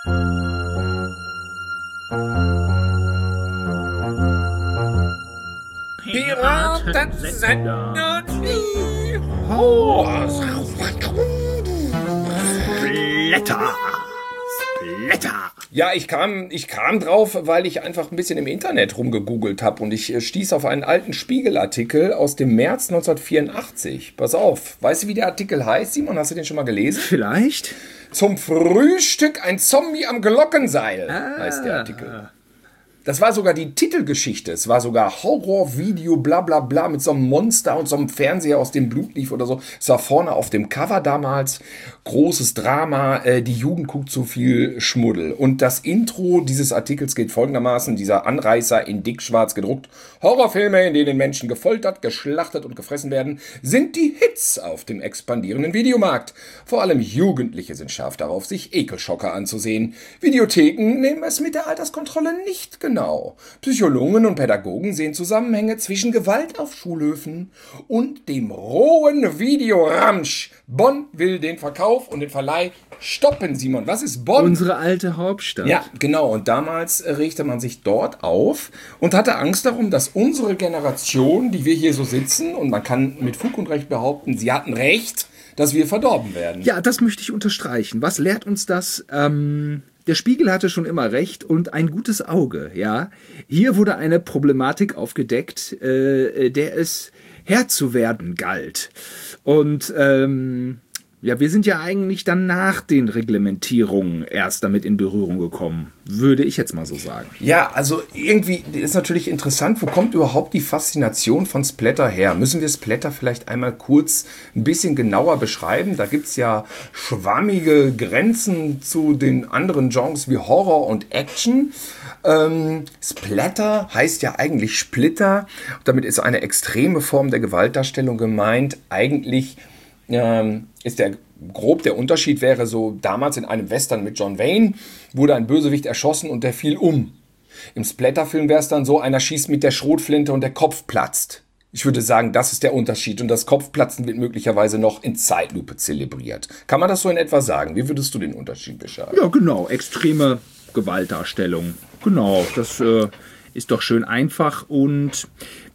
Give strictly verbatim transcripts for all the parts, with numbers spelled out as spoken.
Piraten senden nie Horst. Splatter. Splatter. Ja, ich kam, ich kam drauf, weil ich einfach ein bisschen im Internet rumgegoogelt habe und ich äh, stieß auf einen alten Spiegelartikel aus dem März neunzehnhundertvierundachtzig. Pass auf, weißt du, wie der Artikel heißt, Simon? Hast du den schon mal gelesen? Vielleicht. Zum Frühstück ein Zombie am Glockenseil, Ah. heißt der Artikel. Das war sogar die Titelgeschichte. Es war sogar Horrorvideo, bla bla bla, mit so einem Monster und so einem Fernseher, aus dem Blut lief oder so. Es war vorne auf dem Cover damals. Großes Drama, äh, die Jugend guckt zu viel Schmuddel. Und das Intro dieses Artikels geht folgendermaßen, dieser Anreißer in dickschwarz gedruckt. Horrorfilme, in denen Menschen gefoltert, geschlachtet und gefressen werden, sind die Hits auf dem expandierenden Videomarkt. Vor allem Jugendliche sind scharf darauf, sich Ekelschocker anzusehen. Videotheken nehmen es mit der Alterskontrolle nicht genau. Genau. Psychologen und Pädagogen sehen Zusammenhänge zwischen Gewalt auf Schulhöfen und dem rohen Videoramsch. Bonn will den Verkauf und den Verleih stoppen, Simon. Was ist Bonn? Unsere alte Hauptstadt. Ja, genau. Und damals äh, regte man sich dort auf und hatte Angst darum, dass unsere Generation, die wir hier so sitzen, und man kann mit Fug und Recht behaupten, sie hatten recht, dass wir verdorben werden. Ja, das möchte ich unterstreichen. Was lehrt uns das? Ähm, der Spiegel hatte schon immer recht und ein gutes Auge, ja. Hier wurde eine Problematik aufgedeckt, äh, der es Herr zu werden galt. Und ähm, ja, wir sind ja eigentlich dann nach den Reglementierungen erst damit in Berührung gekommen, würde ich jetzt mal so sagen. Ja, also irgendwie ist natürlich interessant, wo kommt überhaupt die Faszination von Splatter her? Müssen wir Splatter vielleicht einmal kurz ein bisschen genauer beschreiben? Da gibt es ja schwammige Grenzen zu den anderen Genres wie Horror und Action. Ähm, Splatter heißt ja eigentlich Splitter. Damit ist eine extreme Form der Gewaltdarstellung gemeint. Eigentlich ähm, ist der grob der Unterschied wäre so, damals in einem Western mit John Wayne wurde ein Bösewicht erschossen und der fiel um. Im Splatterfilm wäre es dann so, einer schießt mit der Schrotflinte und der Kopf platzt. Ich würde sagen, das ist der Unterschied und das Kopfplatzen wird möglicherweise noch in Zeitlupe zelebriert. Kann man das so in etwa sagen? Wie würdest du den Unterschied beschreiben? Ja, genau, extreme Gewaltdarstellung. Genau, das äh, ist doch schön einfach und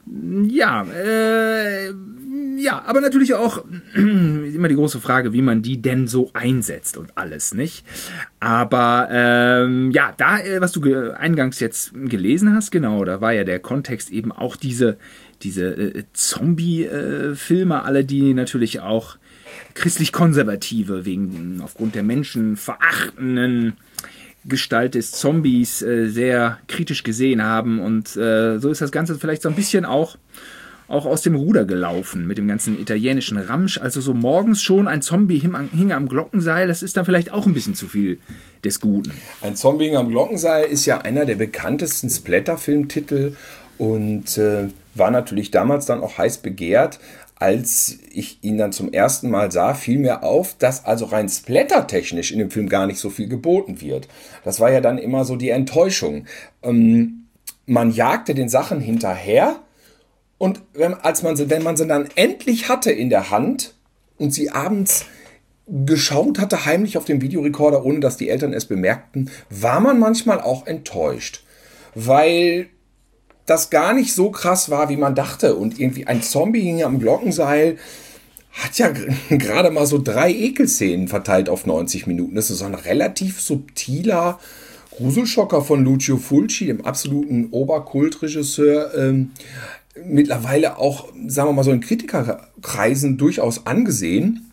ja, äh, ja, aber natürlich auch immer die große Frage, wie man die denn so einsetzt und alles, nicht? Aber ähm, ja, da, äh, was du ge- eingangs jetzt gelesen hast, genau, da war ja der Kontext eben auch diese, diese äh, Zombie-Filme, alle, die natürlich auch christlich-konservative, wegen aufgrund der menschenverachtenden Gestalt des Zombies äh, sehr kritisch gesehen haben und äh, so ist das Ganze vielleicht so ein bisschen auch, auch aus dem Ruder gelaufen mit dem ganzen italienischen Ramsch. Also so morgens schon ein Zombie hing, hing am Glockenseil, das ist dann vielleicht auch ein bisschen zu viel des Guten. Ein Zombie hing am Glockenseil ist ja einer der bekanntesten Splatter-Filmtitel und äh, war natürlich damals dann auch heiß begehrt. Als ich ihn dann zum ersten Mal sah, fiel mir auf, dass also rein splattertechnisch in dem Film gar nicht so viel geboten wird. Das war ja dann immer so die Enttäuschung. Ähm, man jagte den Sachen hinterher und wenn, als man sie, wenn man sie dann endlich hatte in der Hand und sie abends geschaut hatte, heimlich auf dem Videorekorder, ohne dass die Eltern es bemerkten, war man manchmal auch enttäuscht. Weil das gar nicht so krass war, wie man dachte. Und irgendwie ein Zombie hing am Glockenseil, hat ja gerade mal so drei Ekelszenen verteilt auf neunzig Minuten. Das ist so ein relativ subtiler Gruselschocker von Lucio Fulci, dem absoluten Oberkultregisseur. Ähm, mittlerweile auch, sagen wir mal so in Kritikerkreisen durchaus angesehen.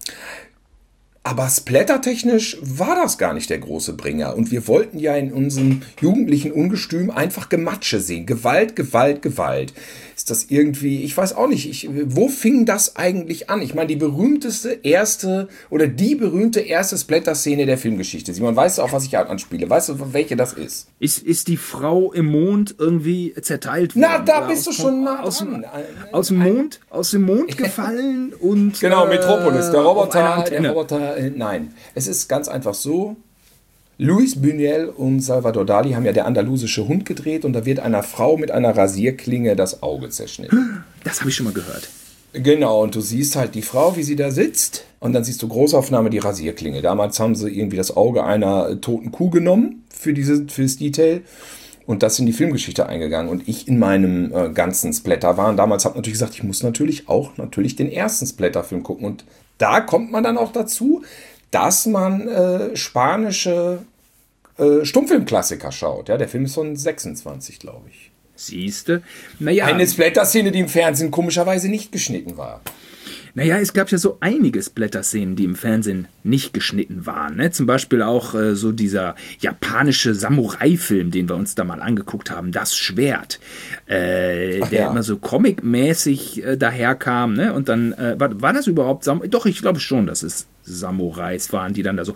Aber splattertechnisch war das gar nicht der große Bringer. Und wir wollten ja in unserem jugendlichen Ungestüm einfach Gematsche sehen. Gewalt, Gewalt, Gewalt. Ist das irgendwie, ich weiß auch nicht, ich, wo fing das eigentlich an? Ich meine, die berühmteste erste oder die berühmte erste Splatter-Szene der Filmgeschichte. Simon, weißt du, auf was ich anspiele? Weißt du, welche das ist? Ist, ist die Frau im Mond irgendwie zerteilt worden? Na, da bist du schon nah aus, dran. Aus dem Mond, aus dem Mond gefallen und Genau, Metropolis, der auf einer Roboter, Antenne. der Roboter, äh, nein. Es ist ganz einfach so, Luis Buñuel und Salvador Dali haben ja Der andalusische Hund gedreht und da wird einer Frau mit einer Rasierklinge das Auge zerschnitten. Das habe ich schon mal gehört. Genau, und du siehst halt die Frau, wie sie da sitzt. Und dann siehst du Großaufnahme die Rasierklinge. Damals haben sie irgendwie das Auge einer toten Kuh genommen für, diese, für das Detail. Und das in die Filmgeschichte eingegangen. Und ich in meinem äh, ganzen Splatter-Wahn damals habe natürlich gesagt, ich muss natürlich auch natürlich den ersten Splatter-Film gucken. Und da kommt man dann auch dazu, dass man äh, spanische äh, Stummfilmklassiker schaut. Ja, der Film ist von sechsundzwanzig, glaube ich. Siehste? Naja. Eine Splatter-Szene, die im Fernsehen komischerweise nicht geschnitten war. Naja, es gab ja so einige Splatter-Szenen, die im Fernsehen nicht geschnitten waren. Ne? Zum Beispiel auch äh, so dieser japanische Samurai-Film, den wir uns da mal angeguckt haben, Das Schwert. Äh, der ja. immer so comic-mäßig äh, daherkam. Ne? Und dann, äh, war, war das überhaupt Samurai? Doch, ich glaube schon, dass es Samurais waren, die dann da so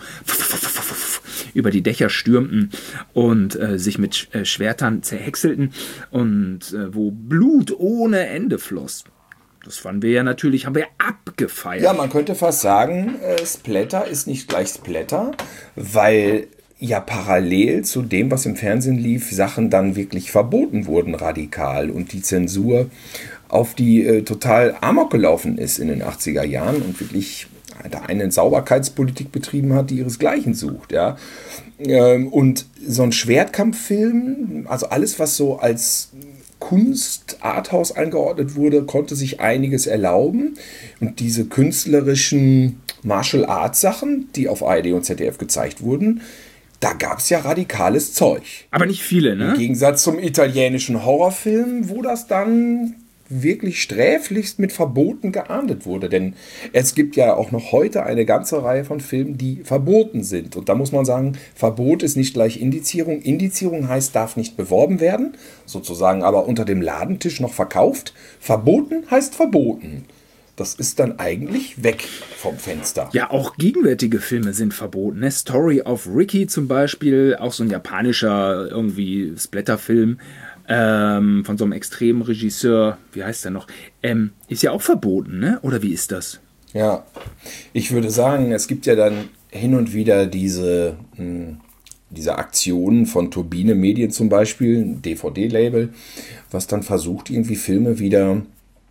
über die Dächer stürmten und äh, sich mit äh, Schwertern zerhäckselten und äh, wo Blut ohne Ende floss. Das fanden wir ja natürlich, haben wir abgefeiert. Ja, man könnte fast sagen, äh, Splatter ist nicht gleich Splatter, weil ja parallel zu dem, was im Fernsehen lief, Sachen dann wirklich verboten wurden radikal und die Zensur auf die äh, total amok gelaufen ist in den achtziger Jahren und wirklich da eine Sauberkeitspolitik betrieben hat, die ihresgleichen sucht. Ja. Ähm, und so ein Schwertkampffilm, also alles, was so als Kunst, Arthouse eingeordnet wurde, konnte sich einiges erlauben. Und diese künstlerischen Martial Arts Sachen, die auf A R D und Z D F gezeigt wurden, da gab es ja radikales Zeug. Aber nicht viele, ne? Im Gegensatz zum italienischen Horrorfilm, wo das dann wirklich sträflichst mit Verboten geahndet wurde. Denn es gibt ja auch noch heute eine ganze Reihe von Filmen, die verboten sind. Und da muss man sagen, Verbot ist nicht gleich Indizierung. Indizierung heißt, darf nicht beworben werden, sozusagen aber unter dem Ladentisch noch verkauft. Verboten heißt verboten. Das ist dann eigentlich weg vom Fenster. Ja, auch gegenwärtige Filme sind verboten. Ne? Story of Ricky zum Beispiel, auch so ein japanischer irgendwie Splatterfilm, Ähm, von so einem extremen Regisseur, wie heißt der noch, ähm, ist ja auch verboten, ne? Oder wie ist das? Ja, ich würde sagen, es gibt ja dann hin und wieder diese, mh, diese Aktionen von Turbine Medien zum Beispiel, ein D V D-Label, was dann versucht, irgendwie Filme wieder,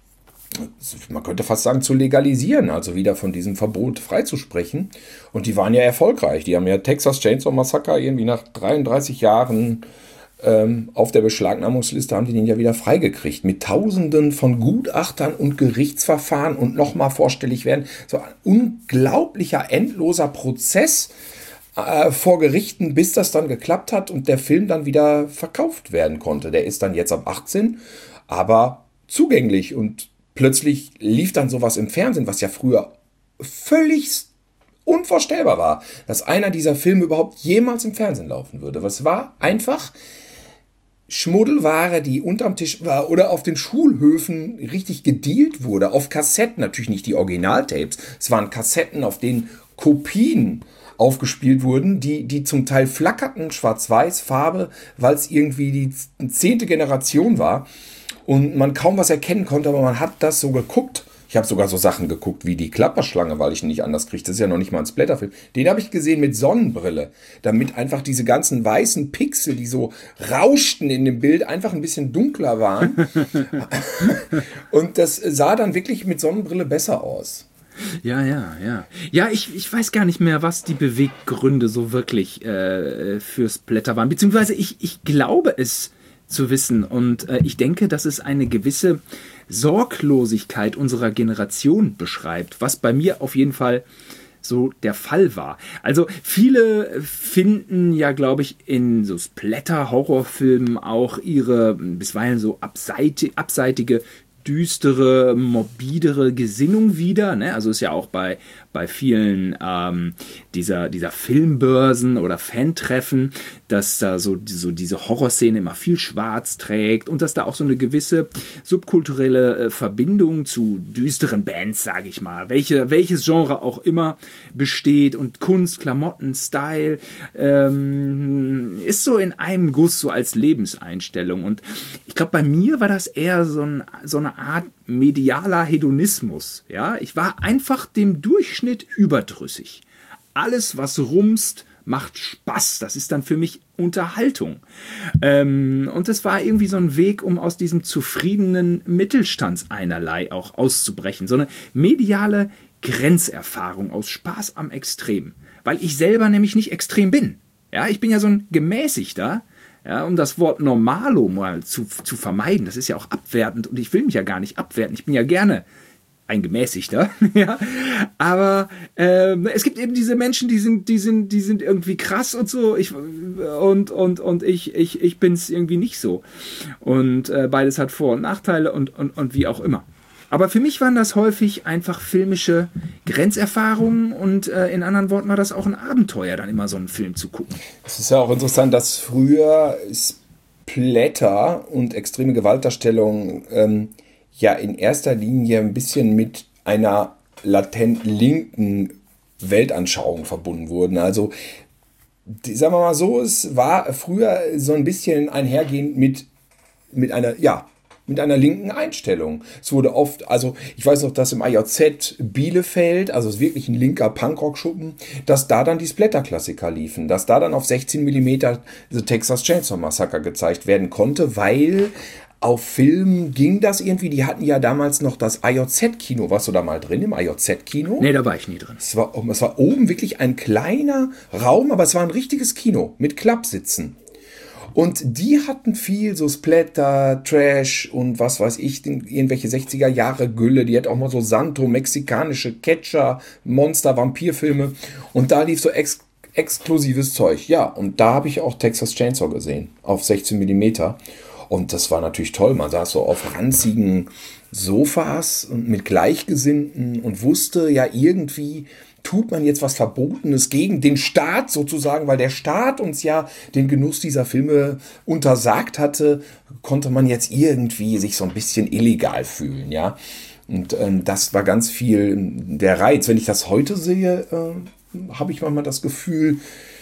man könnte fast sagen, zu legalisieren, also wieder von diesem Verbot freizusprechen. Und die waren ja erfolgreich. Die haben ja Texas Chainsaw Massacre irgendwie nach dreiunddreißig Jahren auf der Beschlagnahmungsliste haben die den ja wieder freigekriegt. Mit Tausenden von Gutachtern und Gerichtsverfahren und nochmal vorstellig werden. So ein unglaublicher, endloser Prozess äh, vor Gerichten, bis das dann geklappt hat und der Film dann wieder verkauft werden konnte. Der ist dann jetzt ab achtzehn, aber zugänglich. Und plötzlich lief dann sowas im Fernsehen, was ja früher völlig unvorstellbar war, dass einer dieser Filme überhaupt jemals im Fernsehen laufen würde. Was war einfach Schmuddelware, die unterm Tisch war oder auf den Schulhöfen richtig gedealt wurde, auf Kassetten, natürlich nicht die Originaltapes, es waren Kassetten, auf denen Kopien aufgespielt wurden, die, die zum Teil flackerten, schwarz-weiß, Farbe, weil es irgendwie die zehnte Generation war und man kaum was erkennen konnte, aber man hat das so geguckt. Ich habe sogar so Sachen geguckt wie die Klapperschlange, weil ich ihn nicht anders kriege. Das ist ja noch nicht mal ein Splatterfilm. Den habe ich gesehen mit Sonnenbrille, damit einfach diese ganzen weißen Pixel, die so rauschten in dem Bild, einfach ein bisschen dunkler waren. Und das sah dann wirklich mit Sonnenbrille besser aus. Ja, ja, ja. Ja, ich, ich weiß gar nicht mehr, was die Beweggründe so wirklich äh, für Splatter waren. Beziehungsweise ich, ich glaube es zu wissen. Und äh, ich denke, dass es eine gewisse Sorglosigkeit unserer Generation beschreibt, was bei mir auf jeden Fall so der Fall war. Also viele finden ja, glaube ich, in so Splatter-Horrorfilmen auch ihre bisweilen so abseiti- abseitige, düstere, morbidere Gesinnung wieder. Ne? Also ist ja auch bei, bei vielen ähm, dieser, dieser Filmbörsen oder Fantreffen, dass da so, so diese Horrorszene immer viel schwarz trägt und dass da auch so eine gewisse subkulturelle äh, Verbindung zu düsteren Bands, sage ich mal, welche, welches Genre auch immer besteht und Kunst, Klamotten, Style, ähm, ist so in einem Guss so als Lebenseinstellung. Und ich glaube, bei mir war das eher so, ein, so eine Art medialer Hedonismus. Ja? Ich war einfach dem Durchschnitt überdrüssig. Alles, was rumst, macht Spaß. Das ist dann für mich Unterhaltung. Ähm, und es war irgendwie so ein Weg, um aus diesem zufriedenen Mittelstandseinerlei auch auszubrechen. So eine mediale Grenzerfahrung aus Spaß am Extrem. Weil ich selber nämlich nicht extrem bin. Ja, ich bin ja so ein gemäßigter, ja, um das Wort Normalo mal zu, zu vermeiden. Das ist ja auch abwertend und ich will mich ja gar nicht abwerten. Ich bin ja gerne ein gemäßigter, ja. Aber ähm, es gibt eben diese Menschen, die sind, die sind, die sind irgendwie krass und so. Ich und und und ich ich ich bin's irgendwie nicht so. Und äh, beides hat Vor- und Nachteile und und und wie auch immer. Aber für mich waren das häufig einfach filmische Grenzerfahrungen und äh, in anderen Worten war das auch ein Abenteuer, dann immer so einen Film zu gucken. Es ist ja auch interessant, dass früher Splatter und extreme Gewaltdarstellung ähm, ja in erster Linie ein bisschen mit einer latent linken Weltanschauung verbunden wurden. Also, die, sagen wir mal so, es war früher so ein bisschen einhergehend mit, mit einer, ja, mit einer linken Einstellung. Es wurde oft, also ich weiß noch, dass im I J Z Bielefeld, also es ist wirklich ein linker Punkrock-Schuppen, dass da dann die Splatter-Klassiker liefen, dass da dann auf sechzehn Millimeter The Texas Chainsaw Massacre gezeigt werden konnte, weil auf Film ging das irgendwie, die hatten ja damals noch das I J Z-Kino. Warst du da mal drin im I J Z-Kino? Nee, da war ich nie drin. Es war, es war oben wirklich ein kleiner Raum, aber es war ein richtiges Kino mit Klappsitzen. Und die hatten viel so Splatter, Trash und was weiß ich, irgendwelche sechziger Jahre Gülle. Die hat auch mal so Santo, mexikanische Catcher, Monster, Vampirfilme. Und da lief so ex exklusives Zeug. Ja, und da habe ich auch Texas Chainsaw gesehen, auf sechzehn Millimeter. Und das war natürlich toll. Man saß so auf ranzigen Sofas und mit Gleichgesinnten und wusste ja irgendwie, tut man jetzt was Verbotenes gegen den Staat sozusagen, weil der Staat uns ja den Genuss dieser Filme untersagt hatte, konnte man jetzt irgendwie sich so ein bisschen illegal fühlen, ja. Und ähm, das war ganz viel der Reiz. Wenn ich das heute sehe, äh, habe ich manchmal das Gefühl,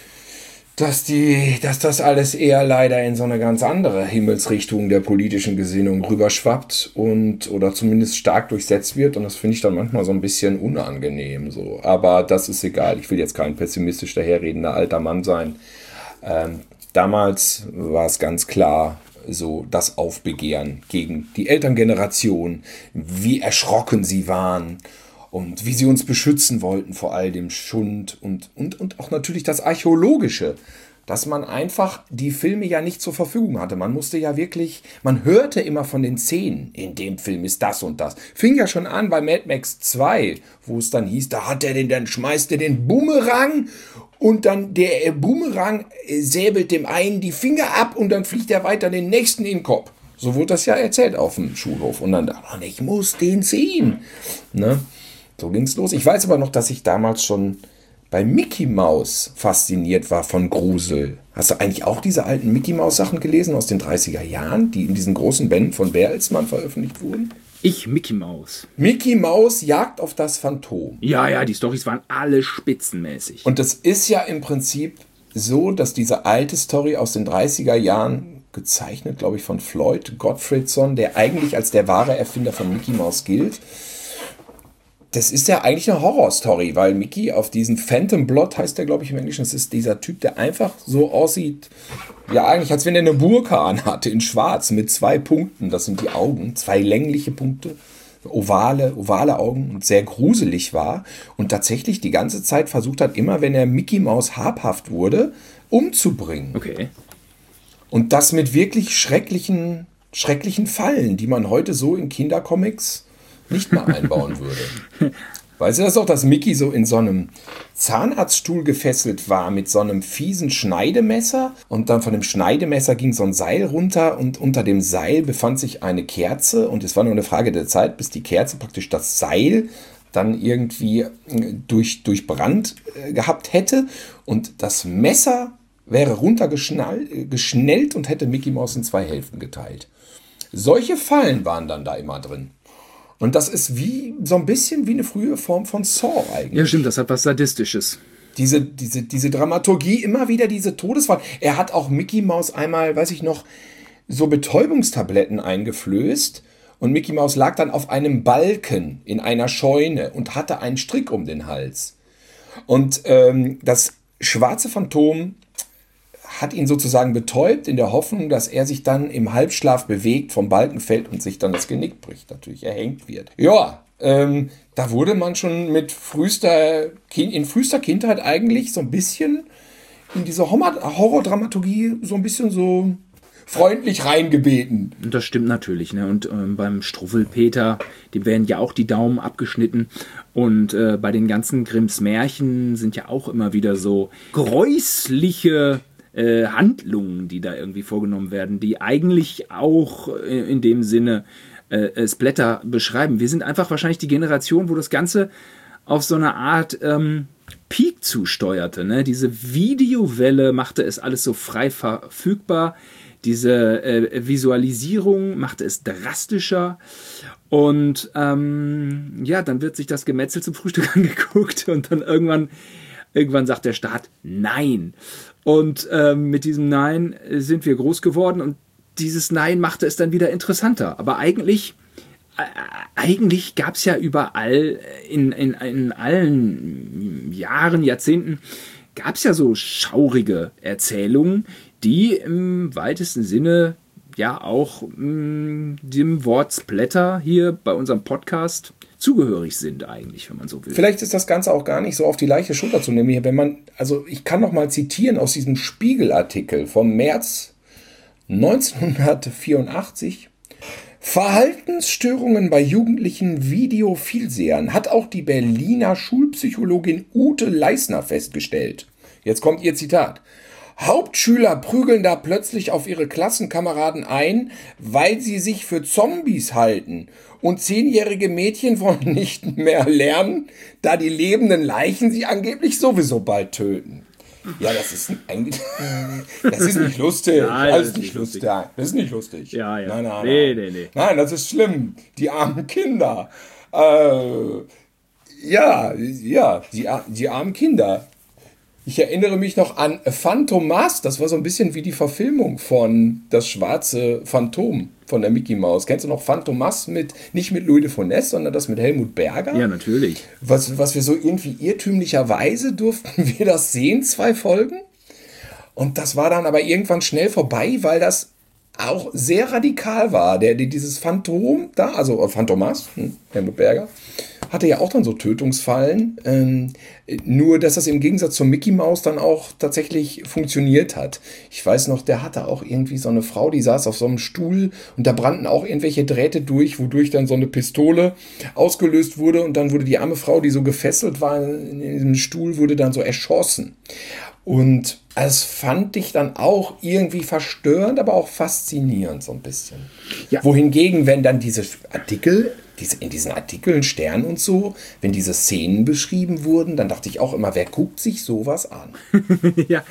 dass, die, dass das alles eher leider in so eine ganz andere Himmelsrichtung der politischen Gesinnung rüberschwappt und oder zumindest stark durchsetzt wird. Und das finde ich dann manchmal so ein bisschen unangenehm. So. Aber das ist egal. Ich will jetzt kein pessimistisch daherredender alter Mann sein. Ähm, damals war es ganz klar so das Aufbegehren gegen die Elterngeneration, wie erschrocken sie waren. Und wie sie uns beschützen wollten vor all dem Schund und, und, und auch natürlich das Archäologische, dass man einfach die Filme ja nicht zur Verfügung hatte. Man musste ja wirklich, man hörte immer von den Szenen, in dem Film ist das und das. Fing ja schon an bei Mad Max zwei, wo es dann hieß, da hat er den, dann schmeißt er den Bumerang und dann der Bumerang säbelt dem einen die Finger ab und dann fliegt er weiter den nächsten in den Kopf. So wurde das ja erzählt auf dem Schulhof. Und dann dachte man, ich muss den sehen. Ne? So ging's los. Ich weiß aber noch, dass ich damals schon bei Mickey Mouse fasziniert war von Grusel. Hast du eigentlich auch diese alten Mickey Mouse Sachen gelesen aus den dreißiger Jahren, die in diesen großen Bänden von Bertelsmann veröffentlicht wurden? Ich, Mickey Mouse. Mickey Mouse Jagd auf das Phantom. Ja, ja, die Storys waren alle spitzenmäßig. Und das ist ja im Prinzip so, dass diese alte Story aus den dreißiger Jahren, gezeichnet, glaube ich, von Floyd Gottfriedson, der eigentlich als der wahre Erfinder von Mickey Mouse gilt, das ist ja eigentlich eine Horrorstory, weil Mickey auf diesen Phantom Blood, heißt der, glaube ich, im Englischen, das ist dieser Typ, der einfach so aussieht, ja eigentlich, als wenn er eine Burka anhatte, in schwarz, mit zwei Punkten, das sind die Augen, zwei längliche Punkte, ovale, ovale Augen und sehr gruselig war und tatsächlich die ganze Zeit versucht hat, immer wenn er Mickey Mouse habhaft wurde, umzubringen. Okay. Und das mit wirklich schrecklichen, schrecklichen Fallen, die man heute so in Kindercomics nicht mal einbauen würde. Weißt du das auch, dass Mickey so in so einem Zahnarztstuhl gefesselt war mit so einem fiesen Schneidemesser und dann von dem Schneidemesser ging so ein Seil runter und unter dem Seil befand sich eine Kerze und es war nur eine Frage der Zeit, bis die Kerze praktisch das Seil dann irgendwie durch, durchbrannt äh, gehabt hätte und das Messer wäre runtergeschnellt und hätte Mickey Mouse in zwei Hälften geteilt. Solche Fallen waren dann da immer drin. Und das ist wie so ein bisschen wie eine frühe Form von Saw eigentlich. Ja, stimmt, das hat was Sadistisches. Diese, diese, diese Dramaturgie, immer wieder diese Todesfall. Er hat auch Mickey Mouse einmal, weiß ich noch, so Betäubungstabletten eingeflößt. Und Mickey Mouse lag dann auf einem Balken in einer Scheune und hatte einen Strick um den Hals. Und ähm, das schwarze Phantom hat ihn sozusagen betäubt in der Hoffnung, dass er sich dann im Halbschlaf bewegt, vom Balken fällt und sich dann das Genick bricht, natürlich erhängt wird. Ja, ähm, da wurde man schon mit frühester kind, in frühester Kindheit eigentlich so ein bisschen in diese Horrordramaturgie so ein bisschen so freundlich reingebeten. Das stimmt natürlich, ne? Und ähm, beim Struffelpeter, dem werden ja auch die Daumen abgeschnitten. Und äh, bei den ganzen Grimms Märchen sind ja auch immer wieder so gräusliche äh, Handlungen, die da irgendwie vorgenommen werden, die eigentlich auch äh, in dem Sinne äh, Splatter beschreiben. Wir sind einfach wahrscheinlich die Generation, wo das Ganze auf so eine Art ähm, Peak zusteuerte. Ne? Diese Videowelle machte es alles so frei verfügbar. Diese äh, Visualisierung machte es drastischer und ähm, ja, dann wird sich das Gemetzel zum Frühstück angeguckt und dann irgendwann, irgendwann sagt der Staat Nein. Und ähm, mit diesem Nein sind wir groß geworden und dieses Nein machte es dann wieder interessanter. Aber eigentlich, äh, eigentlich gab es ja überall, in, in, in allen Jahren, Jahrzehnten, gab es ja so schaurige Erzählungen, die im weitesten Sinne ja auch mh, dem Wort Splatter hier bei unserem Podcast zugehörig sind eigentlich, wenn man so will. Vielleicht ist das Ganze auch gar nicht so auf die leichte Schulter zu nehmen hier, wenn man, also ich kann noch mal zitieren aus diesem Spiegel-Artikel vom März neunzehnhundertvierundachtzig. Verhaltensstörungen bei jugendlichen Videovielsehern hat auch die Berliner Schulpsychologin Ute Leisner festgestellt. Jetzt kommt ihr Zitat. Hauptschüler prügeln da plötzlich auf ihre Klassenkameraden ein, weil sie sich für Zombies halten. Und zehnjährige Mädchen wollen nicht mehr lernen, da die lebenden Leichen sie angeblich sowieso bald töten. Ja, das ist eigentlich, das ist nicht lustig. Nein, das ist nicht lustig. lustig. Das ist nicht lustig. Ja, ja. Nein, nein, nee, nein. nee, nee. Nein, das ist schlimm. Die armen Kinder. Äh, ja, ja, die, die armen Kinder. Ich erinnere mich noch an Phantomas, das war so ein bisschen wie die Verfilmung von Das schwarze Phantom von der Mickey Maus. Kennst du noch Phantomas mit, nicht mit Louis de Funès, sondern das mit Helmut Berger? Ja, natürlich. Was, was wir so irgendwie irrtümlicherweise durften wir das sehen, zwei Folgen. Und das war dann aber irgendwann schnell vorbei, weil das auch sehr radikal war. Der, der dieses Phantom da, also Phantomas, hm, Helmut Berger, hatte ja auch dann so Tötungsfallen, ähm, nur dass das im Gegensatz zur Mickey Maus dann auch tatsächlich funktioniert hat. Ich weiß noch, der hatte auch irgendwie so eine Frau, die saß auf so einem Stuhl und da brannten auch irgendwelche Drähte durch, wodurch dann so eine Pistole ausgelöst wurde und dann wurde die arme Frau, die so gefesselt war in diesem Stuhl, wurde dann so erschossen. Und das fand ich dann auch irgendwie verstörend, aber auch faszinierend so ein bisschen. Ja. Wohingegen, wenn dann diese Artikel, diese, in diesen Artikeln, Stern und so, wenn diese Szenen beschrieben wurden, dann dachte ich auch immer, wer guckt sich sowas an? ja.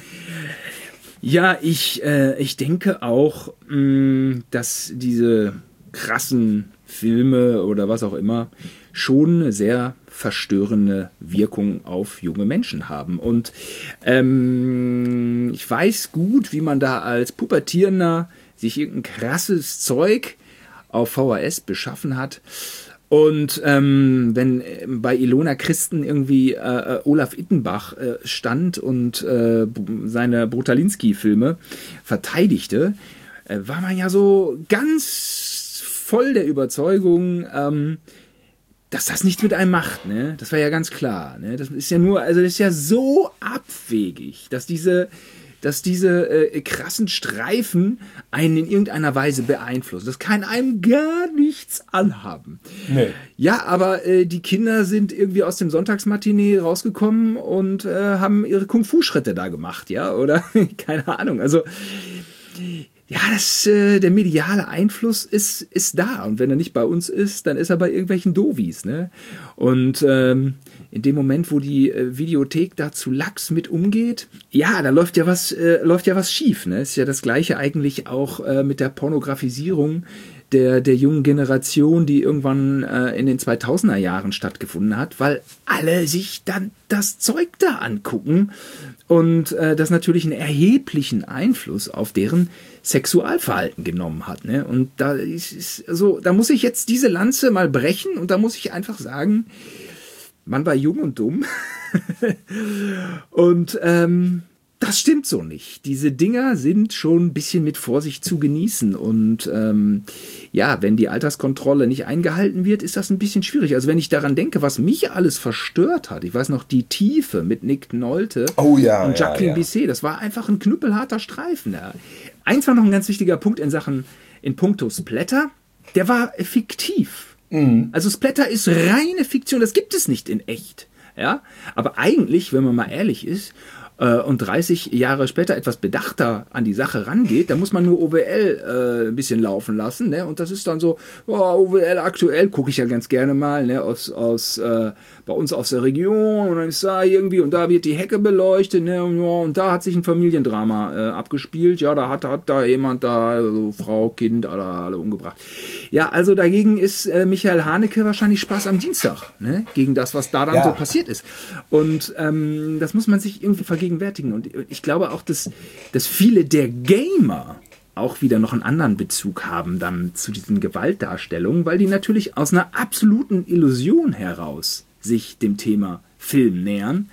ja, ich, äh, ich denke auch, mh, dass diese krassen Filme oder was auch immer schon eine sehr verstörende Wirkung auf junge Menschen haben. Und ähm, ich weiß gut, wie man da als Pubertierender sich irgendein krasses Zeug auf V H S beschaffen hat. Und ähm, wenn bei Ilona Christen irgendwie äh, Olaf Ittenbach äh, stand und äh, seine Brutalinski-Filme verteidigte, äh, war man ja so ganz voll der Überzeugung, ähm, dass das nichts mit einem macht, ne? Das war ja ganz klar, ne? Das ist ja nur, also das ist ja so abwegig, dass diese, dass diese äh, krassen Streifen einen in irgendeiner Weise beeinflussen. Das kann einem gar nichts anhaben. Nee. Ja, aber äh, die Kinder sind irgendwie aus dem Sonntagsmatinee rausgekommen und äh, haben ihre Kung-Fu-Schritte da gemacht, ja? Oder? Keine Ahnung. Also ja, das, äh, der mediale Einfluss ist, ist da. Und wenn er nicht bei uns ist, dann ist er bei irgendwelchen Dovis. Ne? Und ähm, in dem Moment, wo die äh, Videothek da zu lax mit umgeht, ja, da läuft ja was, äh, läuft ja was schief. Ne? Ist ja das Gleiche eigentlich auch äh, mit der Pornografisierung der, der jungen Generation, die irgendwann äh, in den zweitausender Jahren stattgefunden hat, weil alle sich dann das Zeug da angucken und äh, das natürlich einen erheblichen Einfluss auf deren Sexualverhalten genommen hat. Ne? Und da ist, ist also, da muss ich jetzt diese Lanze mal brechen und da muss ich einfach sagen, man war jung und dumm. Und ähm, das stimmt so nicht. Diese Dinger sind schon ein bisschen mit Vorsicht zu genießen. Und ähm, ja, wenn die Alterskontrolle nicht eingehalten wird, ist das ein bisschen schwierig. Also wenn ich daran denke, was mich alles verstört hat. Ich weiß noch, die Tiefe mit Nick Nolte oh, ja, und Jacqueline ja, ja. Bisset. Das war einfach ein knüppelharter Streifen. Ja. Eins war noch ein ganz wichtiger Punkt in Sachen, in puncto Splatter. Der war fiktiv. Mhm. Also Splatter ist reine Fiktion. Das gibt es nicht in echt. Ja, aber eigentlich, wenn man mal ehrlich ist, und dreißig Jahre später etwas bedachter an die Sache rangeht, da muss man nur O W L äh, ein bisschen laufen lassen, ne? Und das ist dann so, oh, O W L aktuell, gucke ich ja ganz gerne mal, ne? aus, aus äh, bei uns aus der Region, und dann ist da irgendwie, und da wird die Hecke beleuchtet, ne? Und, und da hat sich ein Familiendrama äh, abgespielt, ja, da hat, hat da jemand da, also Frau, Kind, alle, alle umgebracht. Ja, also dagegen ist äh, Michael Haneke wahrscheinlich Spaß am Dienstag, ne? Gegen das, was da dann ja. so passiert ist. Und ähm, das muss man sich irgendwie vergegenwärtigen. Und ich glaube auch, dass, dass viele der Gamer auch wieder noch einen anderen Bezug haben dann zu diesen Gewaltdarstellungen, weil die natürlich aus einer absoluten Illusion heraus sich dem Thema Film nähern.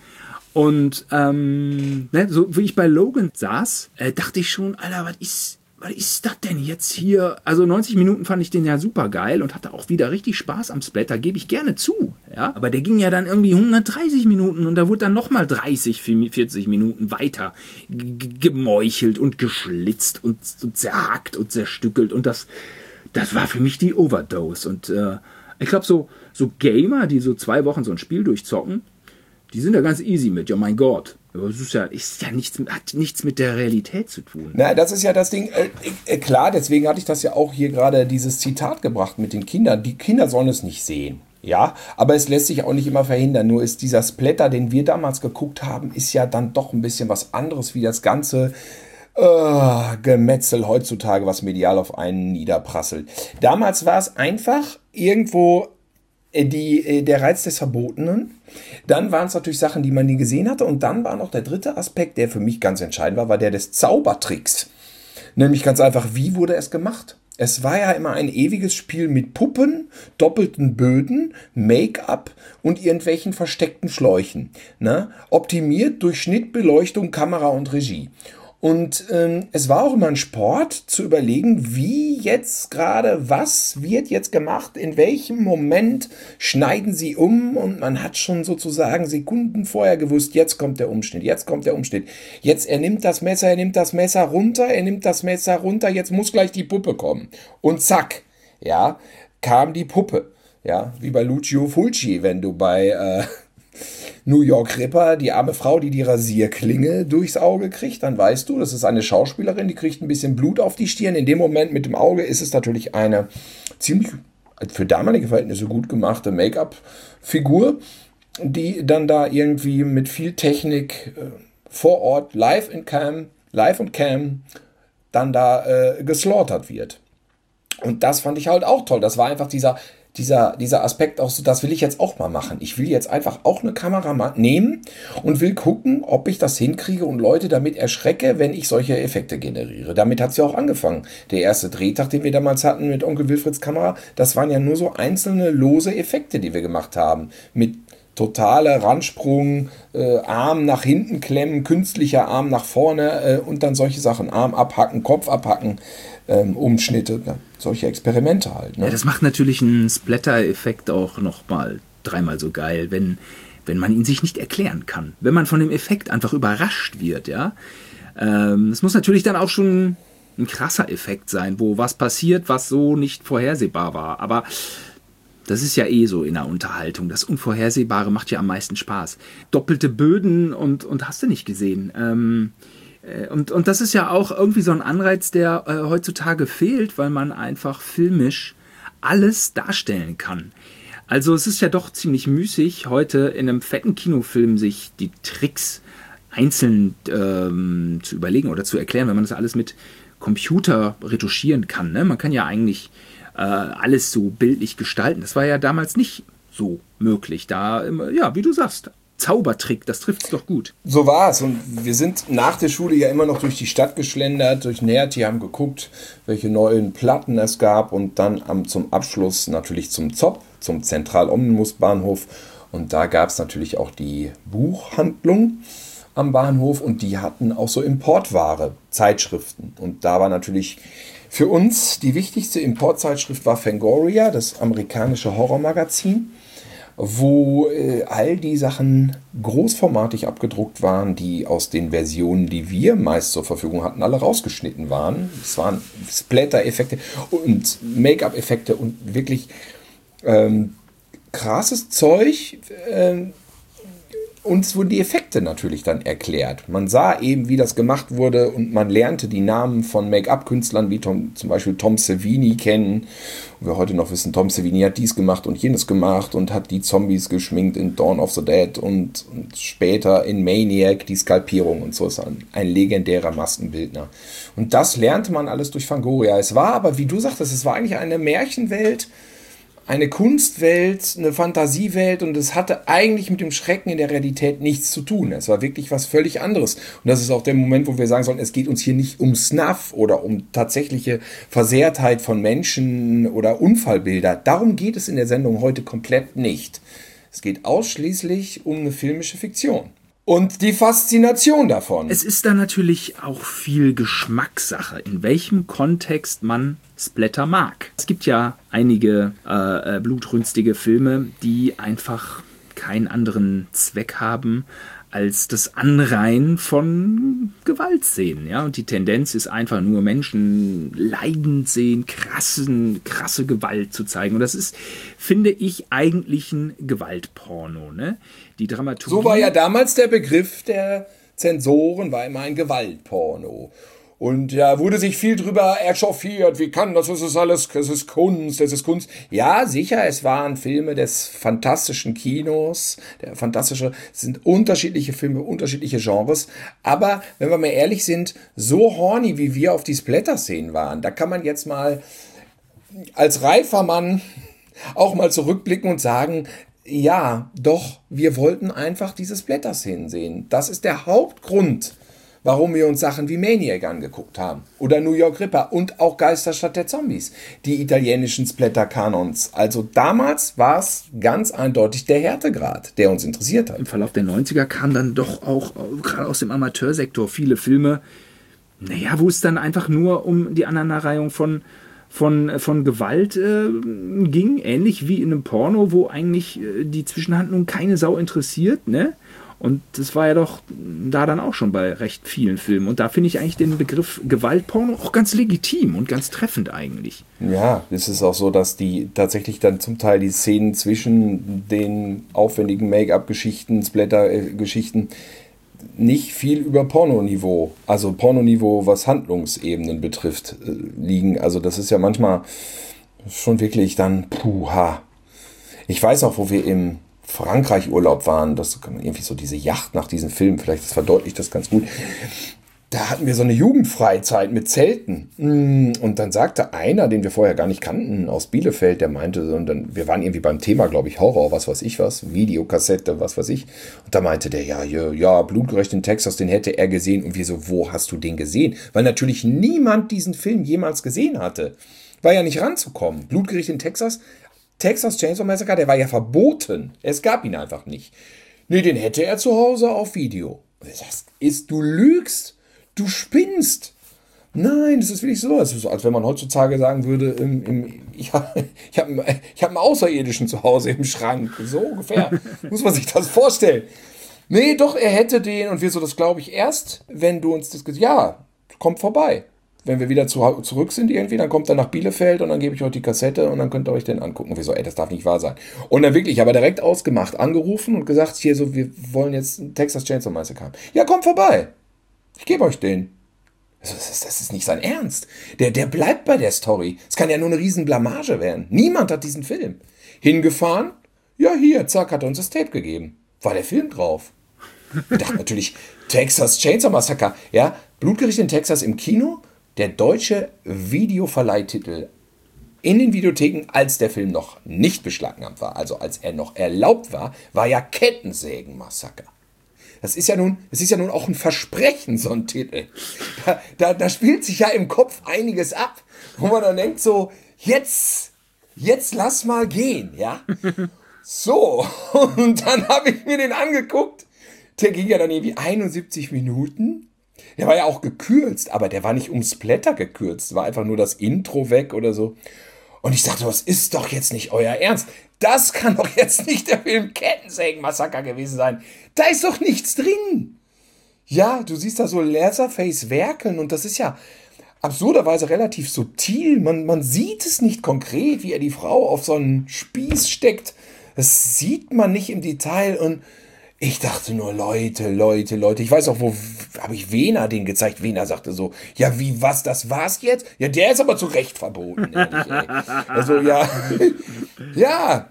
Und ähm, ne, so wie ich bei Logan saß, äh, dachte ich schon, Alter, was ist... Was ist das denn jetzt hier? Also neunzig Minuten fand ich den ja super geil und hatte auch wieder richtig Spaß am Splatter, gebe ich gerne zu. Ja? Aber der ging ja dann irgendwie hundertdreißig Minuten und da wurde dann nochmal dreißig, vierzig Minuten weiter g- gemeuchelt und geschlitzt und, und zerhackt und zerstückelt. Und das, das war für mich die Overdose. Und äh, ich glaube, so, so Gamer, die so zwei Wochen so ein Spiel durchzocken, die sind da ganz easy mit. Ja, mein Gott. Das ist ja, ist ja nichts, hat nichts mit der Realität zu tun. Na, das ist ja das Ding. Äh, äh, klar, deswegen hatte ich das ja auch hier gerade dieses Zitat gebracht mit den Kindern. Die Kinder sollen es nicht sehen. Ja, aber es lässt sich auch nicht immer verhindern. Nur ist dieser Splatter, den wir damals geguckt haben, ist ja dann doch ein bisschen was anderes wie das ganze äh, Gemetzel heutzutage, was medial auf einen niederprasselt. Damals war es einfach irgendwo Die, der Reiz des Verbotenen. Dann waren es natürlich Sachen, die man nie gesehen hatte. Und dann war noch der dritte Aspekt, der für mich ganz entscheidend war, war der des Zaubertricks. Nämlich ganz einfach, wie wurde es gemacht? Es war ja immer ein ewiges Spiel mit Puppen, doppelten Böden, Make-up und irgendwelchen versteckten Schläuchen. Ne? Optimiert durch Schnitt, Beleuchtung, Kamera und Regie. Und ähm, es war auch immer ein Sport zu überlegen, wie jetzt gerade, was wird jetzt gemacht, in welchem Moment schneiden sie um, und man hat schon sozusagen Sekunden vorher gewusst, jetzt kommt der Umschnitt, jetzt kommt der Umschnitt, jetzt er nimmt das Messer, er nimmt das Messer runter, er nimmt das Messer runter, jetzt muss gleich die Puppe kommen. Und zack, ja, kam die Puppe, ja, wie bei Lucio Fulci, wenn du bei... Äh, New York Ripper, die arme Frau, die die Rasierklinge durchs Auge kriegt, dann weißt du, das ist eine Schauspielerin, die kriegt ein bisschen Blut auf die Stirn. In dem Moment mit dem Auge ist es natürlich eine ziemlich, für damalige Verhältnisse gut gemachte Make-up-Figur, die dann da irgendwie mit viel Technik äh, vor Ort, live in Cam, live und Cam, dann da äh, geslaughtert wird. Und das fand ich halt auch toll. Das war einfach dieser... Dieser, dieser Aspekt auch so, das will ich jetzt auch mal machen. Ich will jetzt einfach auch eine Kamera mal nehmen und will gucken, ob ich das hinkriege und Leute damit erschrecke, wenn ich solche Effekte generiere. Damit hat es ja auch angefangen. Der erste Drehtag, den wir damals hatten mit Onkel Wilfrieds Kamera, das waren ja nur so einzelne lose Effekte, die wir gemacht haben. Mit totaler Randsprung, äh, Arm nach hinten klemmen, künstlicher Arm nach vorne äh, und dann solche Sachen. Arm abhacken, Kopf abhacken. Ähm, Umschnitte, ja, solche Experimente halt. Ne? Ja, das macht natürlich einen Splatter-Effekt auch nochmal dreimal so geil, wenn, wenn man ihn sich nicht erklären kann. Wenn man von dem Effekt einfach überrascht wird, ja. Ähm, es muss natürlich dann auch schon ein krasser Effekt sein, wo was passiert, was so nicht vorhersehbar war. Aber das ist ja eh so in der Unterhaltung. Das Unvorhersehbare macht ja am meisten Spaß. Doppelte Böden und, und hast du nicht gesehen. Ähm, Und, und das ist ja auch irgendwie so ein Anreiz, der äh, heutzutage fehlt, weil man einfach filmisch alles darstellen kann. Also es ist ja doch ziemlich müßig, heute in einem fetten Kinofilm sich die Tricks einzeln ähm, zu überlegen oder zu erklären, wenn man das alles mit Computer retuschieren kann. Ne? Man kann ja eigentlich äh, alles so bildlich gestalten. Das war ja damals nicht so möglich. Da, ja, wie du sagst, Zaubertrick, das trifft es doch gut. So war es. Und wir sind nach der Schule ja immer noch durch die Stadt geschlendert, durch Nerti, haben geguckt, welche neuen Platten es gab und dann am, zum Abschluss natürlich zum Z O P, zum Zentral-Omnibus-Bahnhof. Und da gab es natürlich auch die Buchhandlung am Bahnhof und die hatten auch so Importware, Zeitschriften. Und da war natürlich für uns die wichtigste Importzeitschrift war Fangoria, das amerikanische Horrormagazin, wo äh, all die Sachen großformatig abgedruckt waren, die aus den Versionen, die wir meist zur Verfügung hatten, alle rausgeschnitten waren. Es waren Splatter-Effekte und Make-up-Effekte und wirklich ähm, krasses Zeug. Äh, Uns wurden die Effekte natürlich dann erklärt. Man sah eben, wie das gemacht wurde und man lernte die Namen von Make-up-Künstlern wie Tom, zum Beispiel Tom Savini kennen. Und wir heute noch wissen, Tom Savini hat dies gemacht und jenes gemacht und hat die Zombies geschminkt in Dawn of the Dead und, und später in Maniac die Skalpierung und so ist ein, ein legendärer Maskenbildner. Und das lernte man alles durch Fangoria. Es war aber, wie du sagtest, es war eigentlich eine Märchenwelt, eine Kunstwelt, eine Fantasiewelt und es hatte eigentlich mit dem Schrecken in der Realität nichts zu tun. Es war wirklich was völlig anderes. Und das ist auch der Moment, wo wir sagen sollen, es geht uns hier nicht um Snuff oder um tatsächliche Versehrtheit von Menschen oder Unfallbilder. Darum geht es in der Sendung heute komplett nicht. Es geht ausschließlich um eine filmische Fiktion. Und die Faszination davon. Es ist da natürlich auch viel Geschmackssache, in welchem Kontext man Splatter mag. Es gibt ja einige äh, blutrünstige Filme, die einfach keinen anderen Zweck haben, als das Anreihen von Gewaltszenen. Ja? Und die Tendenz ist einfach nur, Menschen leidend sehen, krassen, krasse Gewalt zu zeigen. Und das ist, finde ich, eigentlich ein Gewaltporno. Ne? Die Dramaturgie. So war ja damals der Begriff der Zensoren, war immer ein Gewaltporno. Und ja, wurde sich viel drüber echauffiert. Wie kann das? Das ist alles, das ist Kunst, das ist Kunst. Ja, sicher, es waren Filme des fantastischen Kinos. Der fantastische, es sind unterschiedliche Filme, unterschiedliche Genres. Aber wenn wir mal ehrlich sind, so horny, wie wir auf die Splatter-Szenen waren, da kann man jetzt mal als reifer Mann auch mal zurückblicken und sagen, ja, doch, wir wollten einfach diese Splatter-Szenen sehen. Das ist der Hauptgrund, warum wir uns Sachen wie Maniac angeguckt haben. Oder New York Ripper und auch Geisterstadt der Zombies. Die italienischen Splatter-Kanons. Also damals war es ganz eindeutig der Härtegrad, der uns interessiert hat. Im Verlauf der neunziger kamen dann doch auch, gerade aus dem Amateursektor, viele Filme, naja, wo es dann einfach nur um die Aneinanderreihung von Von, von Gewalt äh, ging, ähnlich wie in einem Porno, wo eigentlich äh, die Zwischenhandlung keine Sau interessiert, ne? Und das war ja doch da dann auch schon bei recht vielen Filmen. Und da finde ich eigentlich den Begriff Gewaltporno auch ganz legitim und ganz treffend eigentlich. Ja, es ist auch so, dass die tatsächlich dann zum Teil die Szenen zwischen den aufwendigen Make-up-Geschichten, Splatter-Geschichten nicht viel über Pornoniveau, also Pornoniveau, was Handlungsebenen betrifft, liegen. Also das ist ja manchmal schon wirklich dann puha. Ich weiß auch, wo wir im Frankreich Urlaub waren, das irgendwie so diese Yacht nach diesem Film, vielleicht das verdeutlicht das ganz gut. Da hatten wir so eine Jugendfreizeit mit Zelten. Und dann sagte einer, den wir vorher gar nicht kannten, aus Bielefeld, der meinte, und dann, wir waren irgendwie beim Thema, glaube ich, Horror, was weiß ich was, Videokassette, was weiß ich. Und da meinte der, ja, ja, ja, Blutgerecht in Texas, den hätte er gesehen. Und wir so, wo hast du den gesehen? Weil natürlich niemand diesen Film jemals gesehen hatte. War ja nicht ranzukommen. Blutgericht in Texas, Texas Chainsaw Massacre, der war ja verboten. Es gab ihn einfach nicht. Nee, den hätte er zu Hause auf Video. Das ist, du lügst. Du spinnst. Nein, das ist wirklich so. Es ist so, als wenn man heutzutage sagen würde, im, im, ich habe ich hab, ich hab einen Außerirdischen zu Hause im Schrank. So ungefähr. Muss man sich das vorstellen. Nee, doch, er hätte den. Und wir so, das glaube ich erst, wenn du uns das gesagt hast. Ja, kommt vorbei. Wenn wir wieder zu, zurück sind irgendwie, dann kommt er nach Bielefeld und dann gebe ich euch die Kassette und dann könnt ihr euch den angucken. Und wir so, ey, das darf nicht wahr sein. Und dann wirklich, aber direkt ausgemacht, angerufen und gesagt, hier so, wir wollen jetzt einen Texas Chainsaw Massacre haben. Ja, kommt vorbei. Ich gebe euch den. Das ist, das ist nicht sein Ernst. Der, der bleibt bei der Story. Es kann ja nur eine riesen Blamage werden. Niemand hat diesen Film. Hingefahren? Ja, hier, zack, hat er uns das Tape gegeben. War der Film drauf. Ich dachte natürlich, Texas Chainsaw Massacre. Ja, Blutgericht in Texas im Kino. Der deutsche Videoverleihtitel in den Videotheken, als der Film noch nicht beschlagnahmt war, also als er noch erlaubt war, war ja Kettensägen-Massaker. Das ist ja nun, es ist ja nun auch ein Versprechen, so ein Titel. Da, da, da spielt sich ja im Kopf einiges ab, wo man dann denkt so, jetzt, jetzt lass mal gehen, ja. So, und dann habe ich mir den angeguckt. Der ging ja dann irgendwie einundsiebzig Minuten. Der war ja auch gekürzt, aber der war nicht ums Blätter gekürzt. War einfach nur das Intro weg oder so. Und ich dachte, das ist doch jetzt nicht euer Ernst. Das kann doch jetzt nicht der Film Kettensägen-Massaker gewesen sein. Da ist doch nichts drin. Ja, du siehst da so Leatherface werkeln und das ist ja absurderweise relativ subtil. Man, man sieht es nicht konkret, wie er die Frau auf so einen Spieß steckt. Das sieht man nicht im Detail und ich dachte nur, Leute, Leute, Leute. Ich weiß auch, wo habe ich Wehner den gezeigt. Wehner sagte so, ja, wie, was, das war's jetzt? Ja, der ist aber zu Recht verboten. Ehrlich, ey. Also, ja, ja.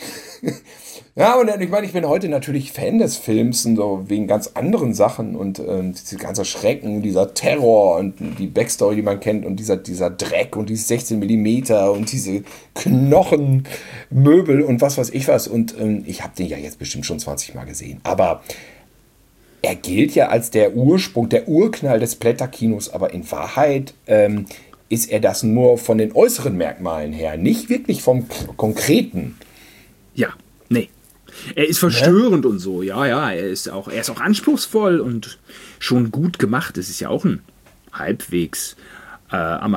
Ja, und ich meine, ich bin heute natürlich Fan des Films und so wegen ganz anderen Sachen und ähm, dieser ganze Schrecken, dieser Terror und die Backstory, die man kennt und dieser, dieser Dreck und dieses sechzehn Millimeter und diese Knochenmöbel und was weiß ich was. Und ähm, ich habe den ja jetzt bestimmt schon zwanzig Mal gesehen. Aber er gilt ja als der Ursprung, der Urknall des Blätterkinos, aber in Wahrheit ähm, ist er das nur von den äußeren Merkmalen her, nicht wirklich vom K- Konkreten. Ja, nee. Er ist verstörend ja. und so, ja, ja, er ist auch, er ist auch anspruchsvoll und schon gut gemacht. Es ist ja auch ein halbwegs äh,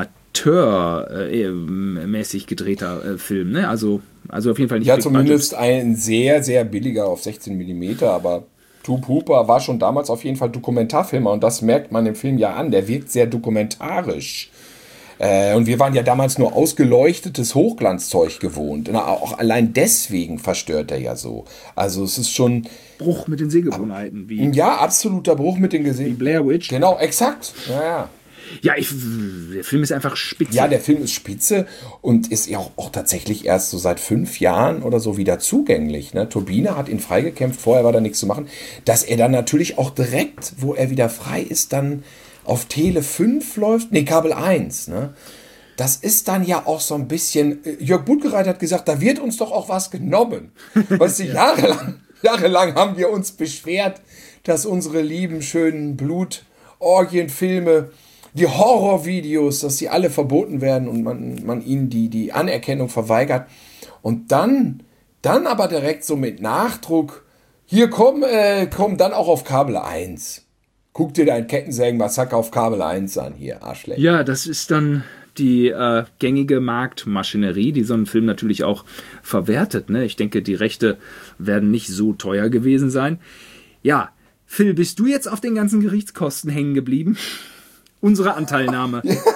amateurmäßig äh, gedrehter äh, Film, ne? Also, also auf jeden Fall nicht. Ja, zumindest ein sehr, sehr billiger auf sechzehn Millimeter, aber Tobe Hooper war schon damals auf jeden Fall Dokumentarfilmer und das merkt man im Film ja an. Der wirkt sehr dokumentarisch. Und wir waren ja damals nur ausgeleuchtetes Hochglanzzeug gewohnt. Na, auch allein deswegen verstört er ja so. Also es ist schon... Bruch mit den Sehgewohnheiten. Wie ja, absoluter Bruch mit den Gesehen. Wie Blair Witch. Genau, exakt. Ja, ja. Ja, ich, der Film ist einfach spitze. Ja, der Film ist spitze und ist ja auch, auch tatsächlich erst so seit fünf Jahren oder so wieder zugänglich. Ne? Turbine hat ihn freigekämpft, vorher war da nichts zu machen. Dass er dann natürlich auch direkt, wo er wieder frei ist, dann... auf Tele fünf läuft, nee, Kabel eins, ne? Das ist dann ja auch so ein bisschen, Jörg Buttgereit hat gesagt, da wird uns doch auch was genommen. Weißt du, jahrelang, jahrelang haben wir uns beschwert, dass unsere lieben, schönen Blutorgienfilme, die Horrorvideos, dass sie alle verboten werden und man, man ihnen die, die Anerkennung verweigert. Und dann, dann aber direkt so mit Nachdruck, hier komm, äh, komm dann auch auf Kabel eins. Guck dir dein Kettensägen-Massaker auf Kabel eins an, hier, Arschlecht. Ja, das ist dann die äh, gängige Marktmaschinerie, die so einen Film natürlich auch verwertet. Ne? Ich denke, die Rechte werden nicht so teuer gewesen sein. Ja, Phil, bist du jetzt auf den ganzen Gerichtskosten hängen geblieben? Unsere Anteilnahme.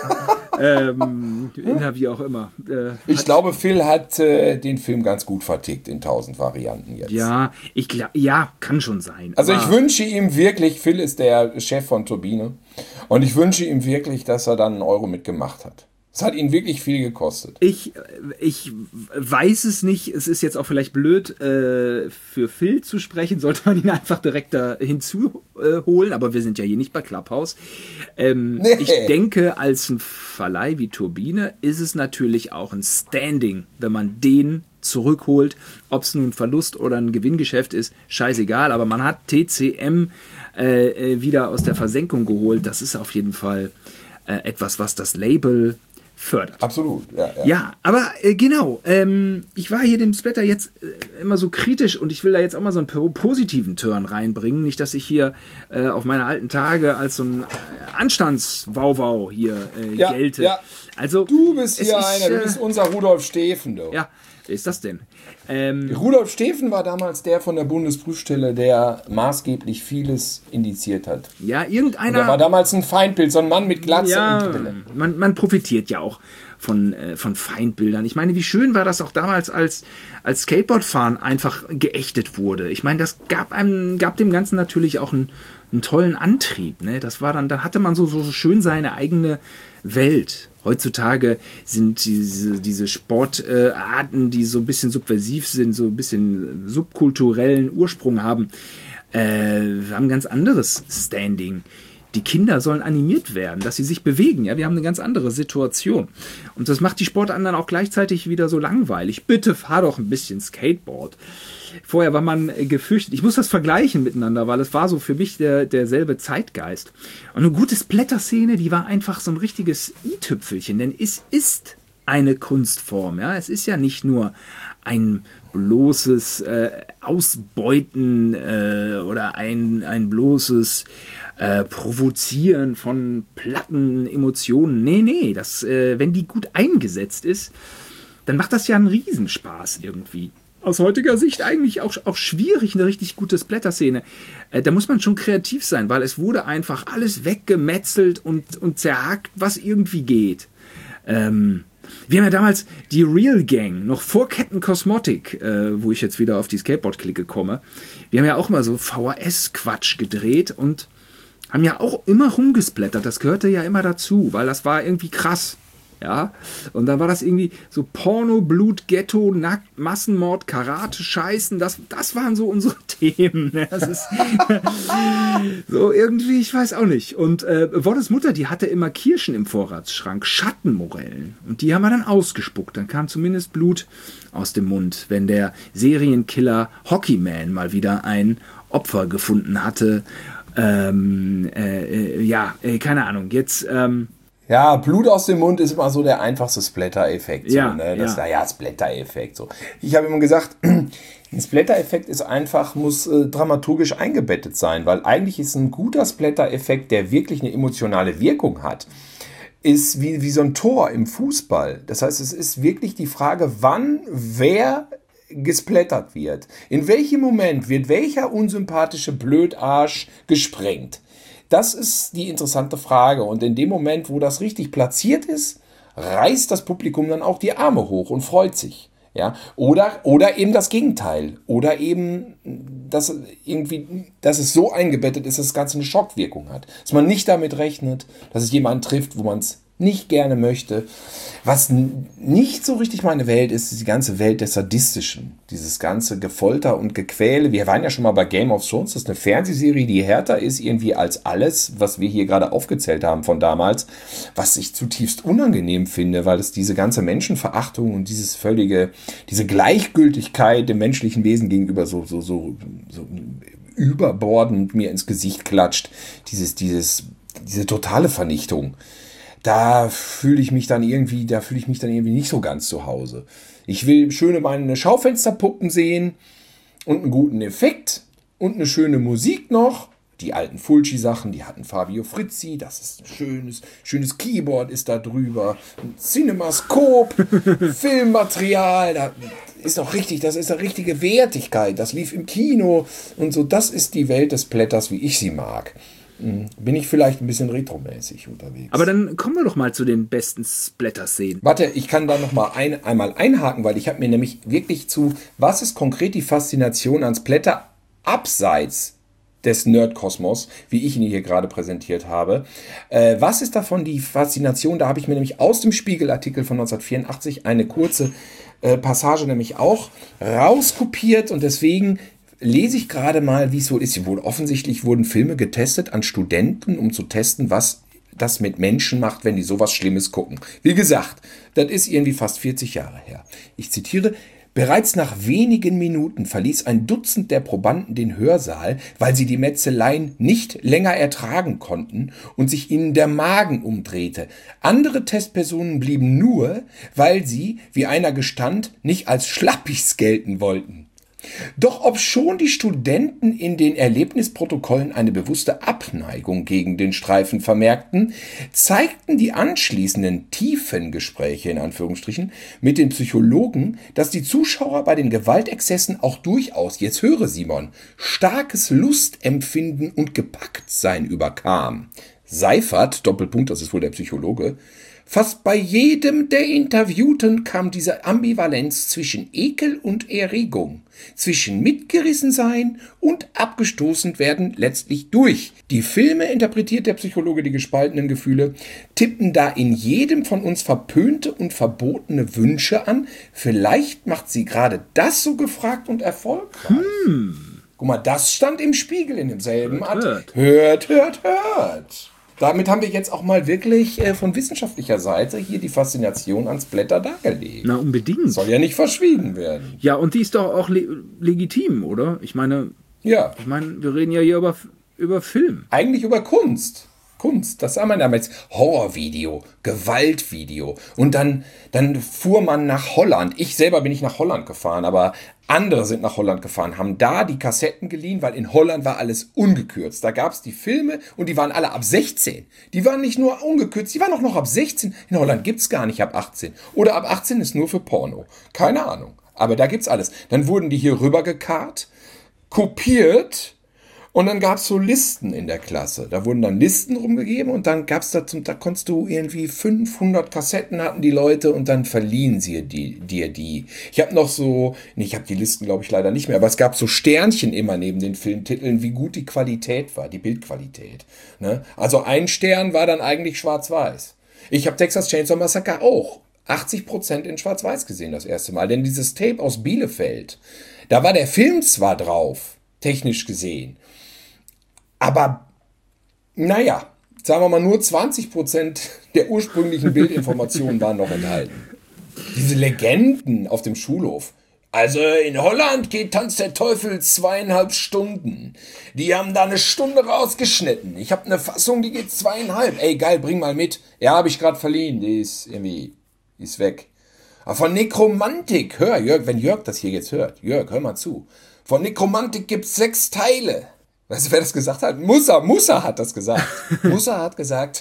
ähm, in, wie auch immer. Äh, ich glaube, Phil hat äh, den Film ganz gut vertickt in tausend Varianten jetzt. Ja, ich glaub, ja, kann schon sein. Also ich wünsche ihm wirklich, Phil ist der Chef von Turbine, und ich wünsche ihm wirklich, dass er dann einen Euro mitgemacht hat. Es hat ihn wirklich viel gekostet. Ich, ich weiß es nicht. Es ist jetzt auch vielleicht blöd, äh, für Phil zu sprechen. Sollte man ihn einfach direkt da hinzuholen. Aber wir sind ja hier nicht bei Clubhouse. Ähm, nee. Ich denke, als ein Verleih wie Turbine ist es natürlich auch ein Standing, wenn man den zurückholt. Ob es nun ein Verlust oder ein Gewinngeschäft ist, scheißegal. Aber man hat T C M äh, wieder aus der Versenkung geholt. Das ist auf jeden Fall äh, etwas, was das Label fördert. Absolut, ja. Ja, ja aber äh, genau, ähm, ich war hier dem Splatter jetzt äh, immer so kritisch und ich will da jetzt auch mal so einen positiven Turn reinbringen. Nicht, dass ich hier äh, auf meine alten Tage als so ein äh, Anstandswauwau hier äh, ja, gelte. Ja. Also, du bist hier ist, einer, du bist unser Rudolf Steffen, du. Ja, wer ist das denn? Ähm, Rudolf Steffen war damals der von der Bundesprüfstelle, der maßgeblich vieles indiziert hat. Ja, irgendeiner... Der war damals ein Feindbild, so ein Mann mit Glatze ja, und Brille. Man, man profitiert ja auch von, äh, von Feindbildern. Ich meine, wie schön war das auch damals, als, als Skateboardfahren einfach geächtet wurde. Ich meine, das gab einem, gab dem Ganzen natürlich auch einen, einen tollen Antrieb. Ne? Das war dann, da hatte man so, so schön seine eigene Welt. Heutzutage sind diese, diese Sportarten, die so ein bisschen subversiv sind, so ein bisschen subkulturellen Ursprung haben, äh, haben ein ganz anderes Standing. Die Kinder sollen animiert werden, dass sie sich bewegen. Ja, wir haben eine ganz andere Situation. Und das macht die Sportarten dann auch gleichzeitig wieder so langweilig. Bitte fahr doch ein bisschen Skateboard. Vorher war man gefürchtet. Ich muss das vergleichen miteinander, weil es war so für mich der, derselbe Zeitgeist. Und eine gute Splatter-Szene, die war einfach so ein richtiges i-Tüpfelchen. Denn es ist eine Kunstform. Ja? Es ist ja nicht nur ein bloßes äh, Ausbeuten äh, oder ein, ein bloßes äh, Provozieren von platten Emotionen. Nee, nee, das, äh, wenn die gut eingesetzt ist, dann macht das ja einen Riesenspaß irgendwie. Aus heutiger Sicht eigentlich auch, auch schwierig, eine richtig gute Splatter-Szene. Äh, da muss man schon kreativ sein, weil es wurde einfach alles weggemetzelt und, und zerhackt, was irgendwie geht. Ähm, wir haben ja damals die Real Gang, noch vor Captain Cosmotic, äh, wo ich jetzt wieder auf die Skateboard-Clique komme. Wir haben ja auch mal so V H S-Quatsch gedreht und haben ja auch immer rumgesplattert. Das gehörte ja immer dazu, weil das war irgendwie krass. Ja, und dann war das irgendwie so Porno, Blut, Ghetto, Nackt, Massenmord, Karate, Scheißen, das, das waren so unsere Themen. Ne? Das ist so irgendwie, ich weiß auch nicht. Und äh, Woddes Mutter, die hatte immer Kirschen im Vorratsschrank, Schattenmorellen. Und die haben wir dann ausgespuckt. Dann kam zumindest Blut aus dem Mund, wenn der Serienkiller Hockeyman mal wieder ein Opfer gefunden hatte. Ähm, äh, äh, ja, äh, keine Ahnung, jetzt... Ähm, Ja, Blut aus dem Mund ist immer so der einfachste Splatter-Effekt. So, ja, ne? Das, ja. ja, Splatter-Effekt. So. Ich habe immer gesagt, ein Splatter-Effekt ist einfach, muss äh, dramaturgisch eingebettet sein, weil eigentlich ist ein guter Splatter-Effekt, der wirklich eine emotionale Wirkung hat, ist wie, wie so ein Tor im Fußball. Das heißt, es ist wirklich die Frage, wann wer gesplattert wird. In welchem Moment wird welcher unsympathische Blödarsch gesprengt? Das ist die interessante Frage. Und in dem Moment, wo das richtig platziert ist, reißt das Publikum dann auch die Arme hoch und freut sich. Ja? Oder, oder eben das Gegenteil. Oder eben, dass, irgendwie, dass es so eingebettet ist, dass das Ganze eine Schockwirkung hat. Dass man nicht damit rechnet, dass es jemanden trifft, wo man es nicht gerne möchte. Was n- nicht so richtig meine Welt ist, ist die ganze Welt des Sadistischen. Dieses ganze Gefolter und Gequäle. Wir waren ja schon mal bei Game of Thrones. Das ist eine Fernsehserie, die härter ist irgendwie als alles, was wir hier gerade aufgezählt haben von damals. Was ich zutiefst unangenehm finde, weil es diese ganze Menschenverachtung und dieses völlige, diese Gleichgültigkeit dem menschlichen Wesen gegenüber so, so, so, so überbordend mir ins Gesicht klatscht. Dieses, dieses, diese totale Vernichtung. Da fühle ich mich dann irgendwie, da fühle ich mich dann irgendwie nicht so ganz zu Hause. Ich will schöne meine Schaufensterpuppen sehen und einen guten Effekt und eine schöne Musik noch. Die alten Fulci-Sachen, die hatten Fabio Frizzi, das ist ein schönes, schönes Keyboard ist da drüber, ein Cinemascope, Filmmaterial, da ist doch richtig, das ist eine richtige Wertigkeit, das lief im Kino und so, das ist die Welt des Splatters, wie ich sie mag. Bin ich vielleicht ein bisschen retromäßig unterwegs. Aber dann kommen wir doch mal zu den besten Splatter-Szenen. Warte, ich kann da noch mal ein, einmal einhaken, weil ich habe mir nämlich wirklich zu, was ist konkret die Faszination an Splatter abseits des Nerdkosmos, wie ich ihn hier gerade präsentiert habe. Äh, was ist davon die Faszination? Da habe ich mir nämlich aus dem Spiegelartikel von neunzehnhundertvierundachtzig eine kurze äh, Passage nämlich auch rauskopiert und deswegen lese ich gerade mal, wie es wohl ist. Wohl offensichtlich wurden Filme getestet an Studenten, um zu testen, was das mit Menschen macht, wenn die sowas Schlimmes gucken. Wie gesagt, das ist irgendwie fast vierzig Jahre her. Ich zitiere: Bereits nach wenigen Minuten verließ ein Dutzend der Probanden den Hörsaal, weil sie die Metzeleien nicht länger ertragen konnten und sich ihnen der Magen umdrehte. Andere Testpersonen blieben nur, weil sie, wie einer gestand, nicht als Schlappis gelten wollten. Doch obschon die Studenten in den Erlebnisprotokollen eine bewusste Abneigung gegen den Streifen vermerkten, zeigten die anschließenden tiefen Gespräche in Anführungsstrichen mit den Psychologen, dass die Zuschauer bei den Gewaltexzessen auch durchaus, jetzt höre Simon, starkes Lustempfinden und Gepacktsein überkam. Seifert, Doppelpunkt, das ist wohl der Psychologe, fast bei jedem der Interviewten kam diese Ambivalenz zwischen Ekel und Erregung, zwischen Mitgerissensein und abgestoßen werden letztlich durch. Die Filme, interpretiert der Psychologe die gespaltenen Gefühle, tippen da in jedem von uns verpönte und verbotene Wünsche an. Vielleicht macht sie gerade das so gefragt und erfolgreich. Hm. Guck mal, das stand im Spiegel in demselben Artikel. Hört, hört, hört. Damit haben wir jetzt auch mal wirklich äh, von wissenschaftlicher Seite hier die Faszination ans Splatter dargelegt. Na, unbedingt. Soll ja nicht verschwiegen werden. Ja, und die ist doch auch le- legitim, oder? Ich meine, ja. ich meine, wir reden ja hier über, über Film. Eigentlich über Kunst. Kunst. Das sah man damals. Horrorvideo, Gewaltvideo. Und dann, dann fuhr man nach Holland. Ich selber bin nicht nach Holland gefahren, aber andere sind nach Holland gefahren, haben da die Kassetten geliehen, weil in Holland war alles ungekürzt. Da gab es die Filme und die waren alle ab sechzehn. Die waren nicht nur ungekürzt, die waren auch noch ab sechzehn. In Holland gibt es gar nicht ab achtzehn. Oder ab achtzehn ist nur für Porno. Keine Ahnung. Aber da gibt's alles. Dann wurden die hier rübergekarrt, kopiert und dann gab es so Listen in der Klasse. Da wurden dann Listen rumgegeben und dann gab's da, zum, da konntest du irgendwie fünfhundert Kassetten hatten die Leute und dann verliehen sie die, dir die. Ich habe noch so, nee, ich habe die Listen glaube ich leider nicht mehr, aber es gab so Sternchen immer neben den Filmtiteln, wie gut die Qualität war, die Bildqualität. Ne? Also ein Stern war dann eigentlich schwarz-weiß. Ich habe Texas Chainsaw Massacre auch achtzig Prozent in schwarz-weiß gesehen das erste Mal, denn dieses Tape aus Bielefeld, da war der Film zwar drauf, technisch gesehen, aber, naja, sagen wir mal, nur zwanzig Prozent der ursprünglichen Bildinformationen waren noch enthalten. Diese Legenden auf dem Schulhof. Also in Holland geht Tanz der Teufel zweieinhalb Stunden. Die haben da eine Stunde rausgeschnitten. Ich habe eine Fassung, die geht zweieinhalb. Ey, geil, bring mal mit. Ja, habe ich gerade verliehen. Die ist irgendwie, die ist weg. Aber von Nekromantik, hör, Jörg, wenn Jörg das hier jetzt hört. Jörg, hör mal zu. Von Nekromantik gibt's sechs Teile. Weißt du, wer das gesagt hat? Musa, Musa hat das gesagt. Musa hat gesagt,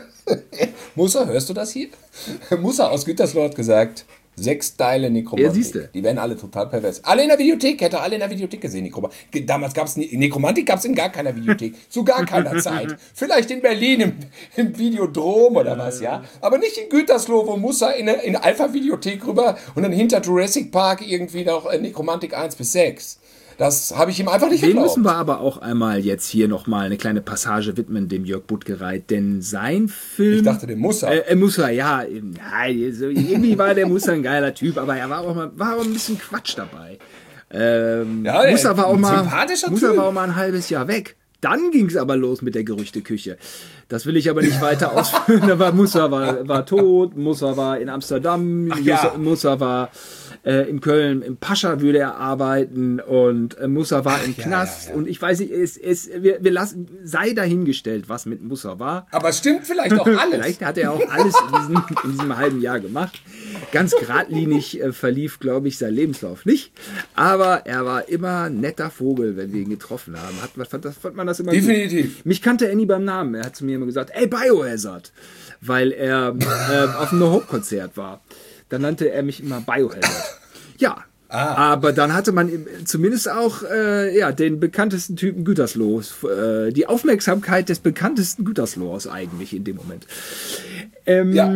Musa, hörst du das hier? Musa aus Gütersloh hat gesagt, sechs Teile Nekromantik. Ja, siehste. Die werden alle total pervers. Alle in der Videothek, hätte alle in der Videothek gesehen, Nekromantik. Damals gab es Nekromantik, gab es in gar keiner Videothek. Zu gar keiner Zeit. Vielleicht in Berlin im, im Videodrom oder was, ja. Aber nicht in Gütersloh, wo Musa in eine, in eine Alpha-Videothek rüber und dann hinter Jurassic Park irgendwie noch Nekromantik eins bis sechs. Das habe ich ihm einfach nicht Dem geglaubt. müssen wir aber auch einmal jetzt hier nochmal eine kleine Passage widmen, dem Jörg Buttgereit, denn sein Film... Ich dachte, dem Musa. Äh, Musa, ja, ja, so, irgendwie war der Musa ein geiler Typ, aber er war auch mal war auch ein bisschen Quatsch dabei. Ähm, Ja, Musa war auch ein mal, sympathischer Musa Typ. war auch mal ein halbes Jahr weg. Dann ging es aber los mit der Gerüchteküche. Das will ich aber nicht weiter ausführen. Da war Musa war, war tot, Musa war in Amsterdam, ja. Musa war äh, in Köln, im Pascha würde er arbeiten und äh, Musa war im ja, Knast. ja, ja. Und ich weiß nicht, es, es, wir, wir lassen, sei dahingestellt, was mit Musa war. Aber es stimmt vielleicht auch alles. Vielleicht hat er auch alles in diesem, in diesem halben Jahr gemacht. Ganz geradlinig äh, verlief, glaube ich, sein Lebenslauf nicht. Aber er war immer ein netter Vogel, wenn wir ihn getroffen haben. Hat, fand, das, fand man das immer Definitiv. gut. Mich kannte er nie beim Namen. Er hat zu mir immer gesagt, ey, Biohazard. Weil er äh, auf einem No-Hope-Konzert war. Dann nannte er mich immer Biohazard. Ja. Ah. Aber dann hatte man zumindest auch äh, ja, den bekanntesten Typen Güterslohs, äh, die Aufmerksamkeit des bekanntesten Güterslohs eigentlich in dem Moment. Ähm, Ja.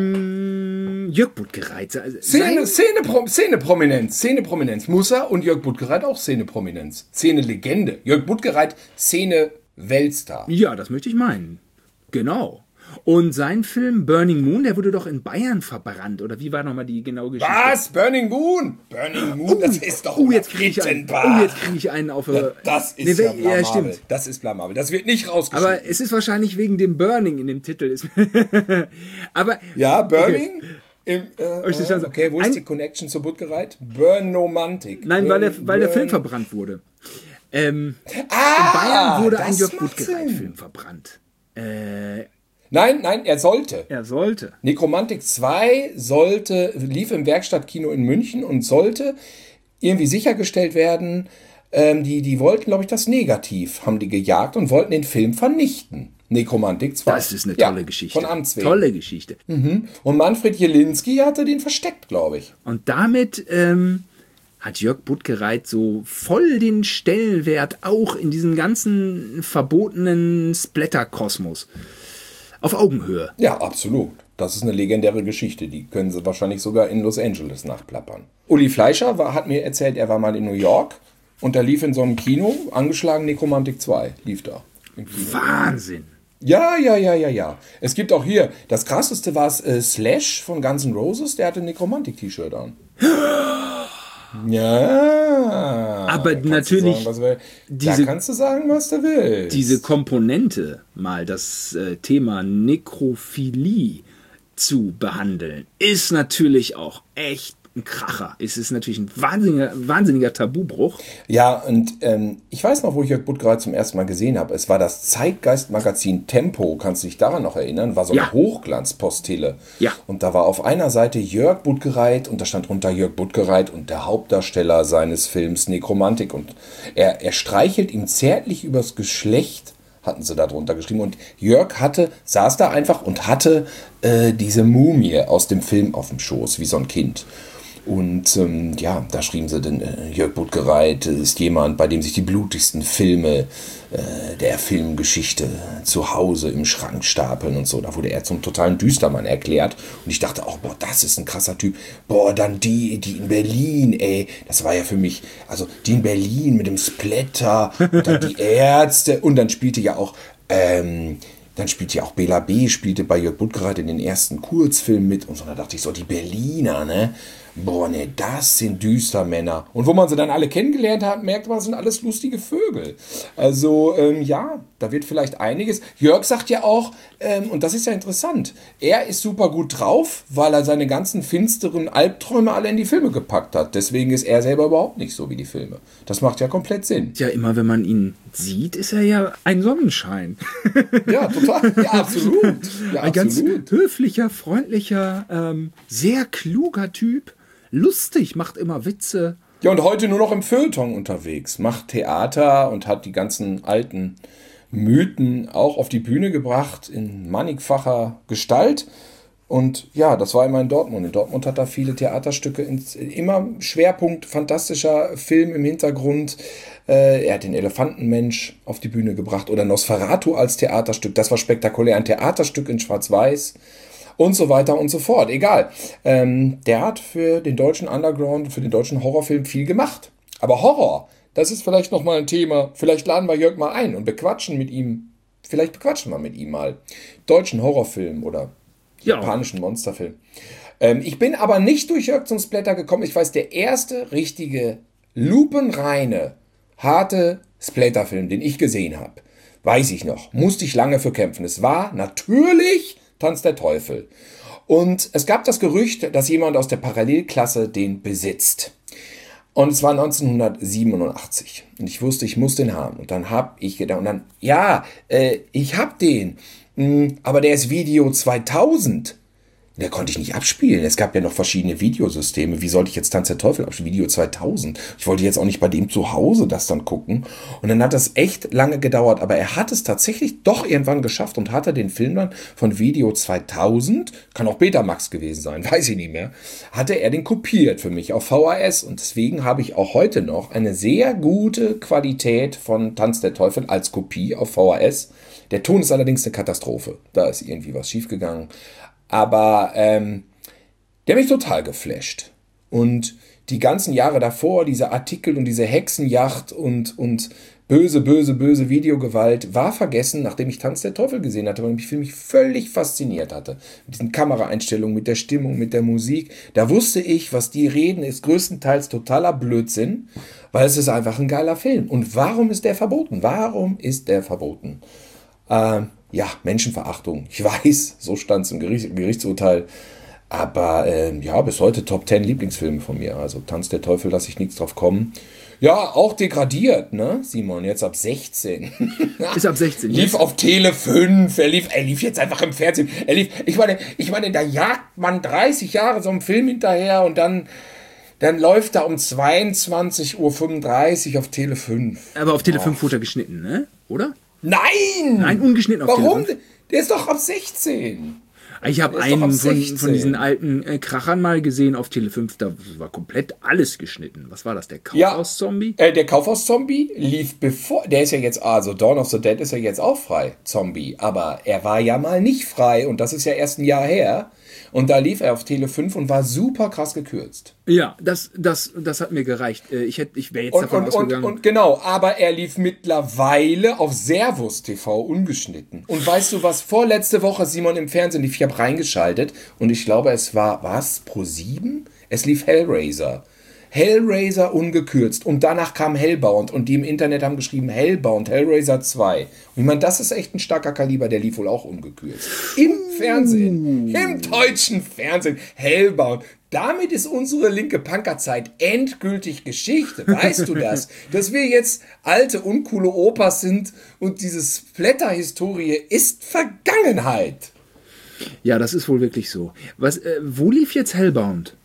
Jörg Buttgereit. Also Szene, Szene, Pro, Szene Prominenz, Szene Prominenz. Musa und Jörg Buttgereit auch Szene Prominenz. Szene Legende. Jörg Buttgereit, Szene Weltstar. Ja, das möchte ich meinen. Genau. Und sein Film Burning Moon, der wurde doch in Bayern verbrannt. Oder wie war nochmal die genaue Geschichte? Was? Burning Moon? Burning Moon, das ist doch Oh, jetzt kriege ich, einen- Frittenbach. oh, jetzt krieg ich einen auf... äh, Das ist nee, ja ja, blamabel. stimmt. Das ist blamabel. Das wird nicht rausgeschnitten. Aber es ist wahrscheinlich wegen dem Burning in dem Titel. Ist- Aber ja, Burning. Im, äh, Ich verstehe. okay, wo ist Ein- die Connection zu Buttgereit? Burnomantik. Nein, weil der, weil der Burn- Film verbrannt wurde. Ähm, Ah, in Bayern wurde ein das Jörg macht Buttgereit-Film verbrannt. Äh, Nein, nein, er sollte. er sollte. Nekromantik zwei sollte, lief im Werkstattkino in München und sollte irgendwie sichergestellt werden. Ähm, die, die wollten, glaube ich, das Negativ haben die gejagt und wollten den Film vernichten. Nekromantik zwei. Das ist eine Ja, tolle Geschichte. Von Amts wegen. Tolle Geschichte. Und Manfred Jelinski hatte den versteckt, glaube ich. Und damit ähm, hat Jörg Buttgereit so voll den Stellenwert auch in diesem ganzen verbotenen Splatter-Kosmos. Auf Augenhöhe. Ja, absolut. Das ist eine legendäre Geschichte. Die können sie wahrscheinlich sogar in Los Angeles nachplappern. Uli Fleischer war, hat mir erzählt, er war mal in New York und da lief in so einem Kino, angeschlagen Nekromantik zwei, lief da. Im Kino. Wahnsinn. Ja, ja, ja, ja, ja. Es gibt auch hier, das krasseste war es äh, Slash von Guns N' Roses, der hatte ein Nekromantik-T-Shirt an. Ja. Aber da kannst du natürlich sagen, was will. diese- Da kannst du sagen, was du willst. Diese Komponente, mal das äh, Thema Nekrophilie zu behandeln, ist natürlich auch echt ein Kracher. Es ist natürlich ein wahnsinniger, wahnsinniger Tabubruch. Ja, und ähm, ich weiß noch, wo ich Jörg Buttgereit zum ersten Mal gesehen habe. Es war das Zeitgeist-Magazin Tempo. Kannst du dich daran noch erinnern? War so eine Ja. Hochglanzpostille. Ja. Und da war auf einer Seite Jörg Buttgereit und da stand drunter Jörg Buttgereit und der Hauptdarsteller seines Films Nekromantik. Und er, er streichelt ihm zärtlich übers Geschlecht, hatten sie da drunter geschrieben. Und Jörg hatte, saß da einfach und hatte äh, diese Mumie aus dem Film auf dem Schoß, wie so ein Kind. Und ähm, ja, da schrieben sie dann, äh, Jörg Buttgereit ist jemand, bei dem sich die blutigsten Filme äh, der Filmgeschichte zu Hause im Schrank stapeln und so. Da wurde er zum totalen Düstermann erklärt. Und ich dachte auch, boah, das ist ein krasser Typ. Boah, dann die, die in Berlin, ey. Das war ja für mich, also die in Berlin mit dem Splatter und dann die Ärzte. Und dann spielte ja auch, ähm, dann spielte ja auch Bela B., spielte bei Jörg Buttgereit in den ersten Kurzfilmen mit. Und so, da dachte ich so, die Berliner, ne? Boah, ne, das sind Düstermänner. Und wo man sie dann alle kennengelernt hat, merkt man, das sind alles lustige Vögel. Also, ähm, ja, da wird vielleicht einiges. Jörg sagt ja auch, ähm, und das ist ja interessant, er ist super gut drauf, weil er seine ganzen finsteren Albträume alle in die Filme gepackt hat. Deswegen ist er selber überhaupt nicht so wie die Filme. Das macht ja komplett Sinn. Ja, immer wenn man ihn sieht, ist er ja ein Sonnenschein. Ja, total. Ja, absolut. Ja, ein ganz absolut. höflicher, freundlicher, ähm, sehr kluger Typ. Lustig, macht immer Witze. Ja, und heute nur noch im Feuilleton unterwegs. Macht Theater und hat die ganzen alten Mythen auch auf die Bühne gebracht in mannigfacher Gestalt. Und ja, das war immer in Dortmund. In Dortmund hat er viele Theaterstücke, ins, immer Schwerpunkt, fantastischer Film im Hintergrund. Äh, er hat den Elefantenmensch auf die Bühne gebracht oder Nosferatu als Theaterstück. Das war spektakulär. Ein Theaterstück in Schwarz-Weiß. Und so weiter und so fort. Egal. Ähm, der hat für den deutschen Underground, für den deutschen Horrorfilm viel gemacht. Aber Horror, das ist vielleicht nochmal ein Thema. Vielleicht laden wir Jörg mal ein und bequatschen mit ihm. Vielleicht bequatschen wir mit ihm mal. Deutschen Horrorfilm oder Ja. japanischen Monsterfilm. Ähm, ich bin aber nicht durch Jörg zum Splatter gekommen. Ich weiß, der erste richtige, lupenreine, harte Splatterfilm, den ich gesehen habe, weiß ich noch. Musste ich lange für kämpfen. Es war natürlich Tanz der Teufel. Und es gab das Gerücht, dass jemand aus der Parallelklasse den besitzt. Und es war neunzehnhundertsiebenundachtzig. Und ich wusste, ich muss den haben. Und dann habe ich gedacht, und dann, ja, äh, ich hab den. Mh, aber der ist Video zweitausend. Der konnte ich nicht abspielen. Es gab ja noch verschiedene Videosysteme. Wie sollte ich jetzt Tanz der Teufel abspielen? Video zweitausend. Ich wollte jetzt auch nicht bei dem zu Hause das dann gucken. Und dann hat das echt lange gedauert. Aber er hat es tatsächlich doch irgendwann geschafft und hatte den Film dann von Video zweitausend, kann auch Betamax gewesen sein, weiß ich nicht mehr, hatte er den kopiert für mich auf V H S. Und deswegen habe ich auch heute noch eine sehr gute Qualität von Tanz der Teufel als Kopie auf V H S. Der Ton ist allerdings eine Katastrophe. Da ist irgendwie was schiefgegangen. Aber ähm, der hat mich total geflasht. Und die ganzen Jahre davor, diese Artikel und diese Hexenjacht und, und böse, böse, böse Videogewalt war vergessen, nachdem ich Tanz der Teufel gesehen hatte, weil mich Film mich völlig fasziniert hatte. Mit diesen Kameraeinstellungen, mit der Stimmung, mit der Musik. Da wusste ich, was die reden, ist größtenteils totaler Blödsinn, weil es ist einfach ein geiler Film. Und warum ist der verboten? Warum ist der verboten? Ähm, Ja, Menschenverachtung. Ich weiß, so stand es im Gericht, Gerichtsurteil. Aber ähm, ja, bis heute Top zehn Lieblingsfilme von mir. Also Tanz der Teufel, lasse ich nichts drauf kommen. Ja, auch degradiert, ne, Simon? Jetzt ab sechzehn. Ist ab sechzehn. Lief auf Tele fünf. Er lief, er lief jetzt einfach im Fernsehen. Er lief, ich meine, ich meine, da jagt man dreißig Jahre so einem Film hinterher und dann, dann läuft er um zweiundzwanzig Uhr fünfunddreißig auf Tele fünf. Aber auf Tele fünf wurde er geschnitten, ne? Oder? Nein! Nein, ungeschnitten auf Warum? Tele fünf. Der ist doch ab sechzehn. Ich habe Der ist doch einen ab von, sechzehn. von diesen alten äh, Krachern mal gesehen auf Tele fünf, da war komplett alles geschnitten. Was war das, der Kaufhaus-Zombie? Äh, der Kaufhaus-Zombie lief bevor, der ist ja jetzt, also Dawn of the Dead ist ja jetzt auch frei, Zombie, aber er war ja mal nicht frei und das ist ja erst ein Jahr her. Und da lief er auf Tele fünf und war super krass gekürzt. Ja, das, das, das hat mir gereicht. Äh, Ich, hätt- ich wäre jetzt Und, davon und, und, ausgegangen. und genau, aber er lief mittlerweile auf Servus T V ungeschnitten. Und weißt du was, vorletzte Woche, Simon, im Fernsehen lief, ich habe reingeschaltet und ich glaube, es war, was, ProSieben? Es lief Hellraiser. Hellraiser ungekürzt und danach kam Hellbound und die im Internet haben geschrieben Hellbound, Hellraiser zwei. Und ich meine, das ist echt ein starker Kaliber, der lief wohl auch ungekürzt. Im Fernsehen, im deutschen Fernsehen, Hellbound. damit ist unsere linke Punkerzeit endgültig Geschichte. Weißt du das? Dass wir jetzt alte, uncoole Opas sind und diese Splatter-Historie ist Vergangenheit. Ja, das ist wohl wirklich so. Was, äh, wo lief jetzt Hellbound?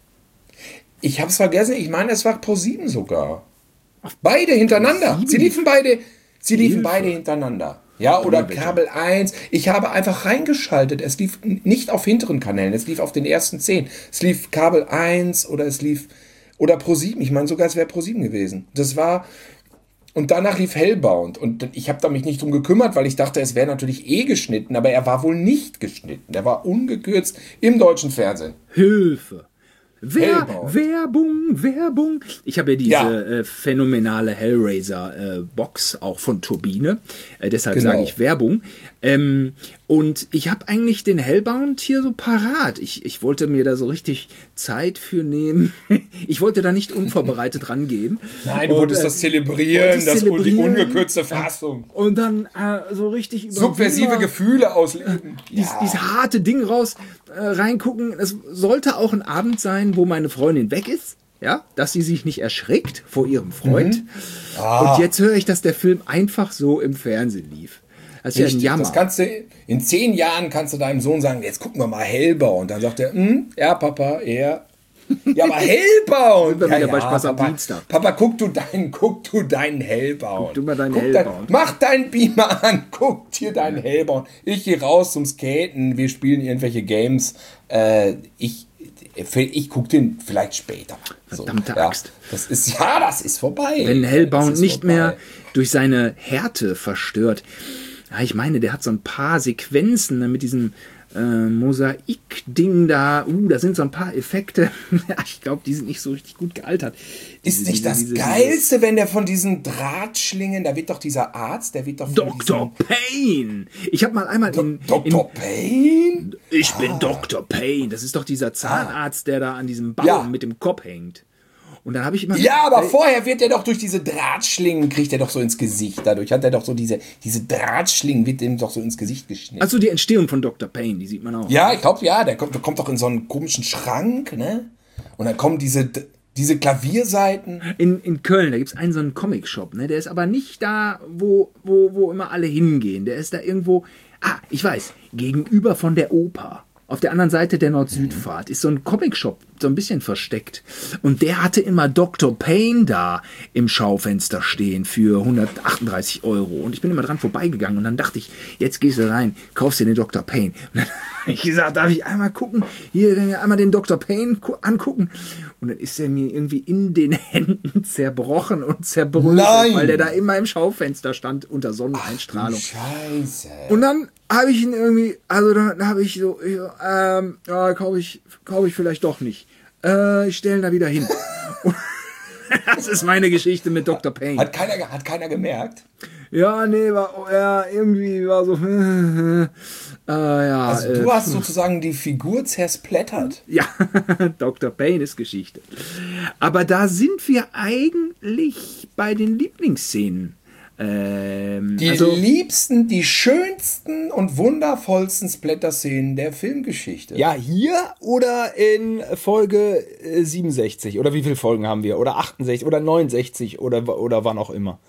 Ich hab's vergessen, ich meine, es war ProSieben sogar. Beide hintereinander. ProSieben? Sie liefen beide, sie liefen Hilfe. beide hintereinander. Ja, oder bitte. Kabel eins. Ich habe einfach reingeschaltet. Es lief nicht auf hinteren Kanälen, es lief auf den ersten zehn. Es lief Kabel eins oder es lief, oder ProSieben. Ich meine sogar, es wäre ProSieben gewesen. Das war, und danach lief Hellbound. Und ich habe da mich nicht drum gekümmert, weil ich dachte, es wäre natürlich eh geschnitten, aber er war wohl nicht geschnitten. Der war ungekürzt im deutschen Fernsehen. Hilfe. Wer, Hellbound. Werbung, Werbung. Ich habe ja diese Ja. äh, phänomenale Hellraiser-Box, auch von Turbine. Äh, deshalb Genau. sage ich Werbung. Ähm, und ich habe eigentlich den Hellbound hier so parat. Ich, ich wollte mir da so richtig Zeit für nehmen. Ich wollte da nicht unvorbereitet rangehen. Nein, du Und, wolltest äh, das zelebrieren, wolltest das zelebrieren. die ungekürzte Fassung. Und dann äh, so richtig über Subversive Wiener- Gefühle ausleben. Dies, dieses harte Ding raus äh, reingucken. Es sollte auch ein Abend sein, wo meine Freundin weg ist, ja, dass sie sich nicht erschrickt vor ihrem Freund. Ah. Und jetzt höre ich, dass der Film einfach so im Fernsehen lief. Das ist ja ein Richtig, Jammer. das kannst du, in zehn Jahren kannst du deinem Sohn sagen, jetzt gucken wir mal Hellbound. Und dann sagt er, hm, ja, Papa, ja. Ja, aber Hellbound! Sind wir Ja, wieder bei ja, Spaß am Papa, Dienstag. Papa, guck du deinen, guck du deinen Hellbound. Guck du mal deinen Guck Hellbound. Dein, mach deinen Beamer an, guck dir deinen Hellbound. Ich gehe raus zum Skaten, wir spielen irgendwelche Games. Äh, ich ich guck den vielleicht später. Verdammte ja, Axt. Das ist, ja, das ist vorbei. Wenn Das Hellbound ist nicht vorbei. mehr durch seine Härte verstört. Ja, ich meine, der hat so ein paar Sequenzen ne, mit diesem äh, Mosaik-Ding da. Uh, da sind so ein paar Effekte. Ja, ich glaube, die sind nicht so richtig gut gealtert. Ist Diese- nicht das diese- Geilste, wenn der von diesen Drahtschlingen, da wird doch dieser Arzt, der wird doch von Doktor Payne. Ich habe mal einmal in, Doktor Payne? in Ich bin Doktor Payne. Das ist doch dieser Zahnarzt, der da an diesem Baum Ja. mit dem Kopf hängt. Und dann habe ich immer Ja, aber Äh, vorher wird er doch durch diese Drahtschlingen, kriegt er doch so ins Gesicht. Dadurch hat er doch so diese, diese Drahtschlingen, wird ihm doch so ins Gesicht geschnitten. also die Entstehung von Doktor Payne, die sieht man auch. Ja, ich glaube, ja, der kommt, der kommt doch in so einen komischen Schrank, ne? Und dann kommen diese, diese Klavierseiten. In, in Köln, da gibt es einen so einen Comic-Shop, ne? Der ist aber nicht da, wo, wo, wo immer alle hingehen. Der ist da irgendwo, ah, ich weiß, gegenüber von der Oper. Auf der anderen Seite der Nord-Süd-Fahrt ist so ein Comic-Shop, so ein bisschen versteckt. Und der hatte immer Doktor Payne da im Schaufenster stehen für hundertachtunddreißig Euro. Und ich bin immer dran vorbeigegangen und dann dachte ich, jetzt gehst du rein, kaufst dir den Doktor Payne. Und dann habe ich gesagt, darf ich einmal gucken, hier einmal den Doktor Payne gu- angucken. Und dann ist er mir irgendwie in den Händen zerbrochen und zerbröselt, Nein! weil der da immer im Schaufenster stand unter Sonneneinstrahlung. Scheiße. Und dann habe ich ihn irgendwie, also dann habe ich so, ich, so, ähm, ja, kaufe ich, kaufe ich vielleicht doch nicht. Äh, ich stelle ihn da wieder hin. Und das ist meine Geschichte mit Doktor Payne. Hat keiner, ge- hat keiner gemerkt? Ja, nee, war, ja, irgendwie war so, äh, ja, Also äh, du hast sozusagen die Figur zersplättert. ja, Doktor Payne ist Geschichte. Aber da sind wir eigentlich bei den Lieblingsszenen. Ähm, Die also, liebsten, die schönsten und wundervollsten Splatter-Szenen der Filmgeschichte. Ja, hier oder in Folge äh, siebenundsechzig? Oder wie viele Folgen haben wir? Oder achtundsechzig oder neunundsechzig oder, oder wann auch immer?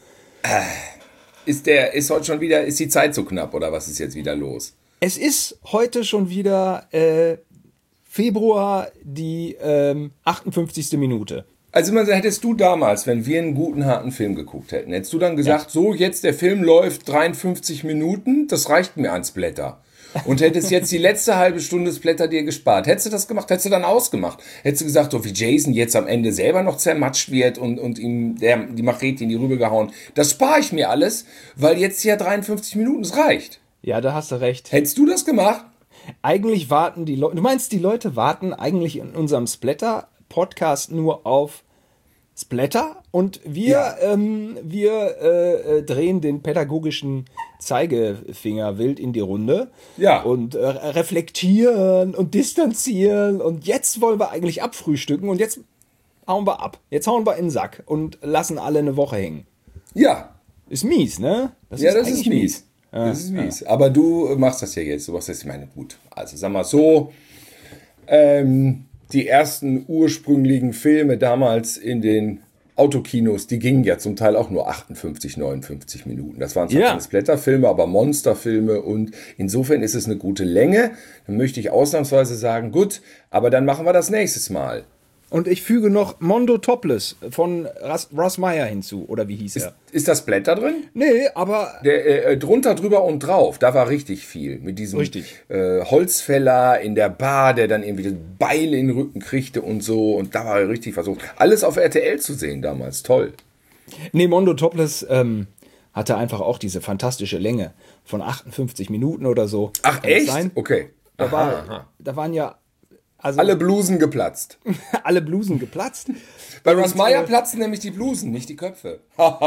Ist der, ist heute schon wieder, ist die Zeit so knapp oder was ist jetzt wieder los? Es ist heute schon wieder äh, Februar, die ähm, achtundfünfzigste Minute. Also man hättest du damals, wenn wir einen guten, harten Film geguckt hätten, hättest du dann gesagt, so jetzt der Film läuft dreiundfünfzig Minuten, das reicht mir ans Blätter. Und hättest jetzt die letzte halbe Stunde Splatter dir gespart. Hättest du das gemacht, hättest du dann ausgemacht. Hättest du gesagt, so wie Jason jetzt am Ende selber noch zermatscht wird und, und ihm der, die Machete in die Rübe gehauen. Das spare ich mir alles, weil jetzt ja dreiundfünfzig Minuten, es reicht. Ja, da hast du recht. Hättest du das gemacht? Eigentlich warten die Leute, du meinst, die Leute warten eigentlich in unserem Splatter-Podcast nur auf Splatter und wir, Ja. ähm, wir äh, äh, drehen den pädagogischen Zeigefinger wild in die Runde Ja. und äh, reflektieren und distanzieren und jetzt wollen wir eigentlich abfrühstücken und jetzt hauen wir ab. Jetzt hauen wir in den Sack und lassen alle eine Woche hängen. Ja. Ist mies, ne? Ja, das eigentlich ist mies. Das ist mies. Aber du machst das ja jetzt. Du machst das, ich meine, gut. Also sag mal so, ähm, die ersten ursprünglichen Filme damals in den Autokinos, die gingen ja zum Teil auch nur achtundfünfzig, neunundfünfzig Minuten. Das waren zwar Ja. keine Splatterfilme, aber Monsterfilme und insofern ist es eine gute Länge. Dann möchte ich ausnahmsweise sagen, gut, aber dann machen wir das nächstes Mal. Und ich füge noch Mondo Topless von Russ, Russ Meyer hinzu, oder wie hieß er? Ist das Splatter drin? Nee, aber Der, äh, drunter, drüber und drauf, da war richtig viel. Mit diesem Richtig. Äh, Holzfäller in der Bar, der dann irgendwie das Beil in den Rücken kriegte und so. Und da war richtig versucht. Alles auf R T L zu sehen damals. Toll. nee, Mondo Topless ähm, hatte einfach auch diese fantastische Länge von achtundfünfzig Minuten oder so. Ach, Kann das echt? sein? Okay. Da, Aha, war, aha. da waren ja also Alle Blusen geplatzt. alle Blusen geplatzt. Bei Russ Meyer äh, platzen nämlich die Blusen, nicht die Köpfe.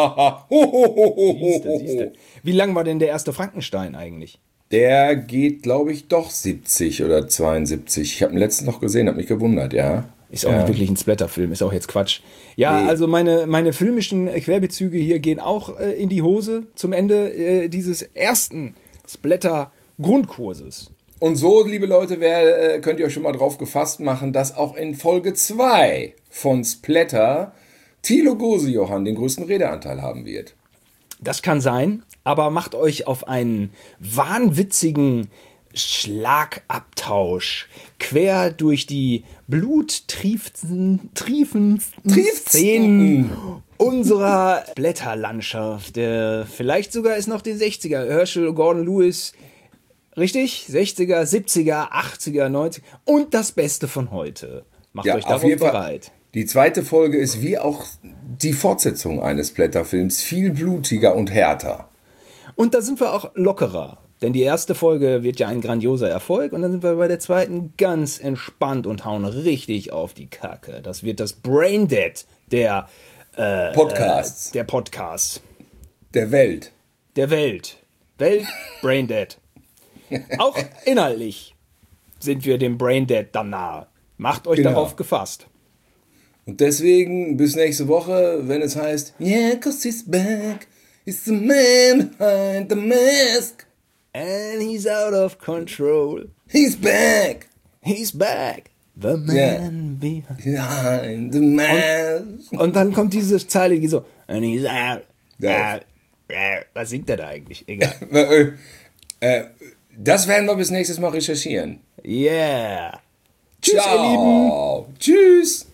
Siehste, siehste. Wie lang war denn der erste Frankenstein eigentlich? Der geht, glaube ich, doch siebzig oder zweiundsiebzig. Ich habe ihn letztens noch gesehen, habe mich gewundert, ja. Ist auch ja. nicht wirklich ein Splatterfilm, ist auch jetzt Quatsch. Ja, Nee. also meine, meine filmischen Querbezüge hier gehen auch äh, in die Hose zum Ende äh, dieses ersten Splatter-Grundkurses. Und so, liebe Leute, wer, äh, könnt ihr euch schon mal drauf gefasst machen, dass auch in Folge zwei von Splatter Thilo Gosejohann den größten Redeanteil haben wird. Das kann sein, aber macht euch auf einen wahnwitzigen Schlagabtausch quer durch die bluttriefendsten triefendsten Szenen unserer Blätterlandschaft. Der, vielleicht sogar ist noch den sechziger. Herschel, Gordon Lewis, richtig? sechziger, siebziger, achtziger, neunziger und das Beste von heute. Macht euch darauf bereit. Die zweite Folge ist wie auch die Fortsetzung eines Blätterfilms viel blutiger und härter. Und da sind wir auch lockerer. Denn die erste Folge wird ja ein grandioser Erfolg und dann sind wir bei der zweiten ganz entspannt und hauen richtig auf die Kacke. Das wird das Braindead der äh, Podcasts. Äh, der Podcasts Der Welt. der Welt. Welt Braindead. Auch inhaltlich sind wir dem Braindead dann nahe. Macht euch Genau. darauf gefasst. Und deswegen bis nächste Woche, wenn es heißt, yeah, 'cause he's back, he's the man behind the mask. And he's out of control. He's back He's back. The man Yeah. behind. behind the mask. Und dann kommt diese Zeile, die so, and he's out. Ja. out, out. Was singt er da eigentlich? Egal. Äh, äh, das werden wir bis nächstes Mal recherchieren. Yeah. Tschüss, Ciao. ihr Lieben. Tschüss.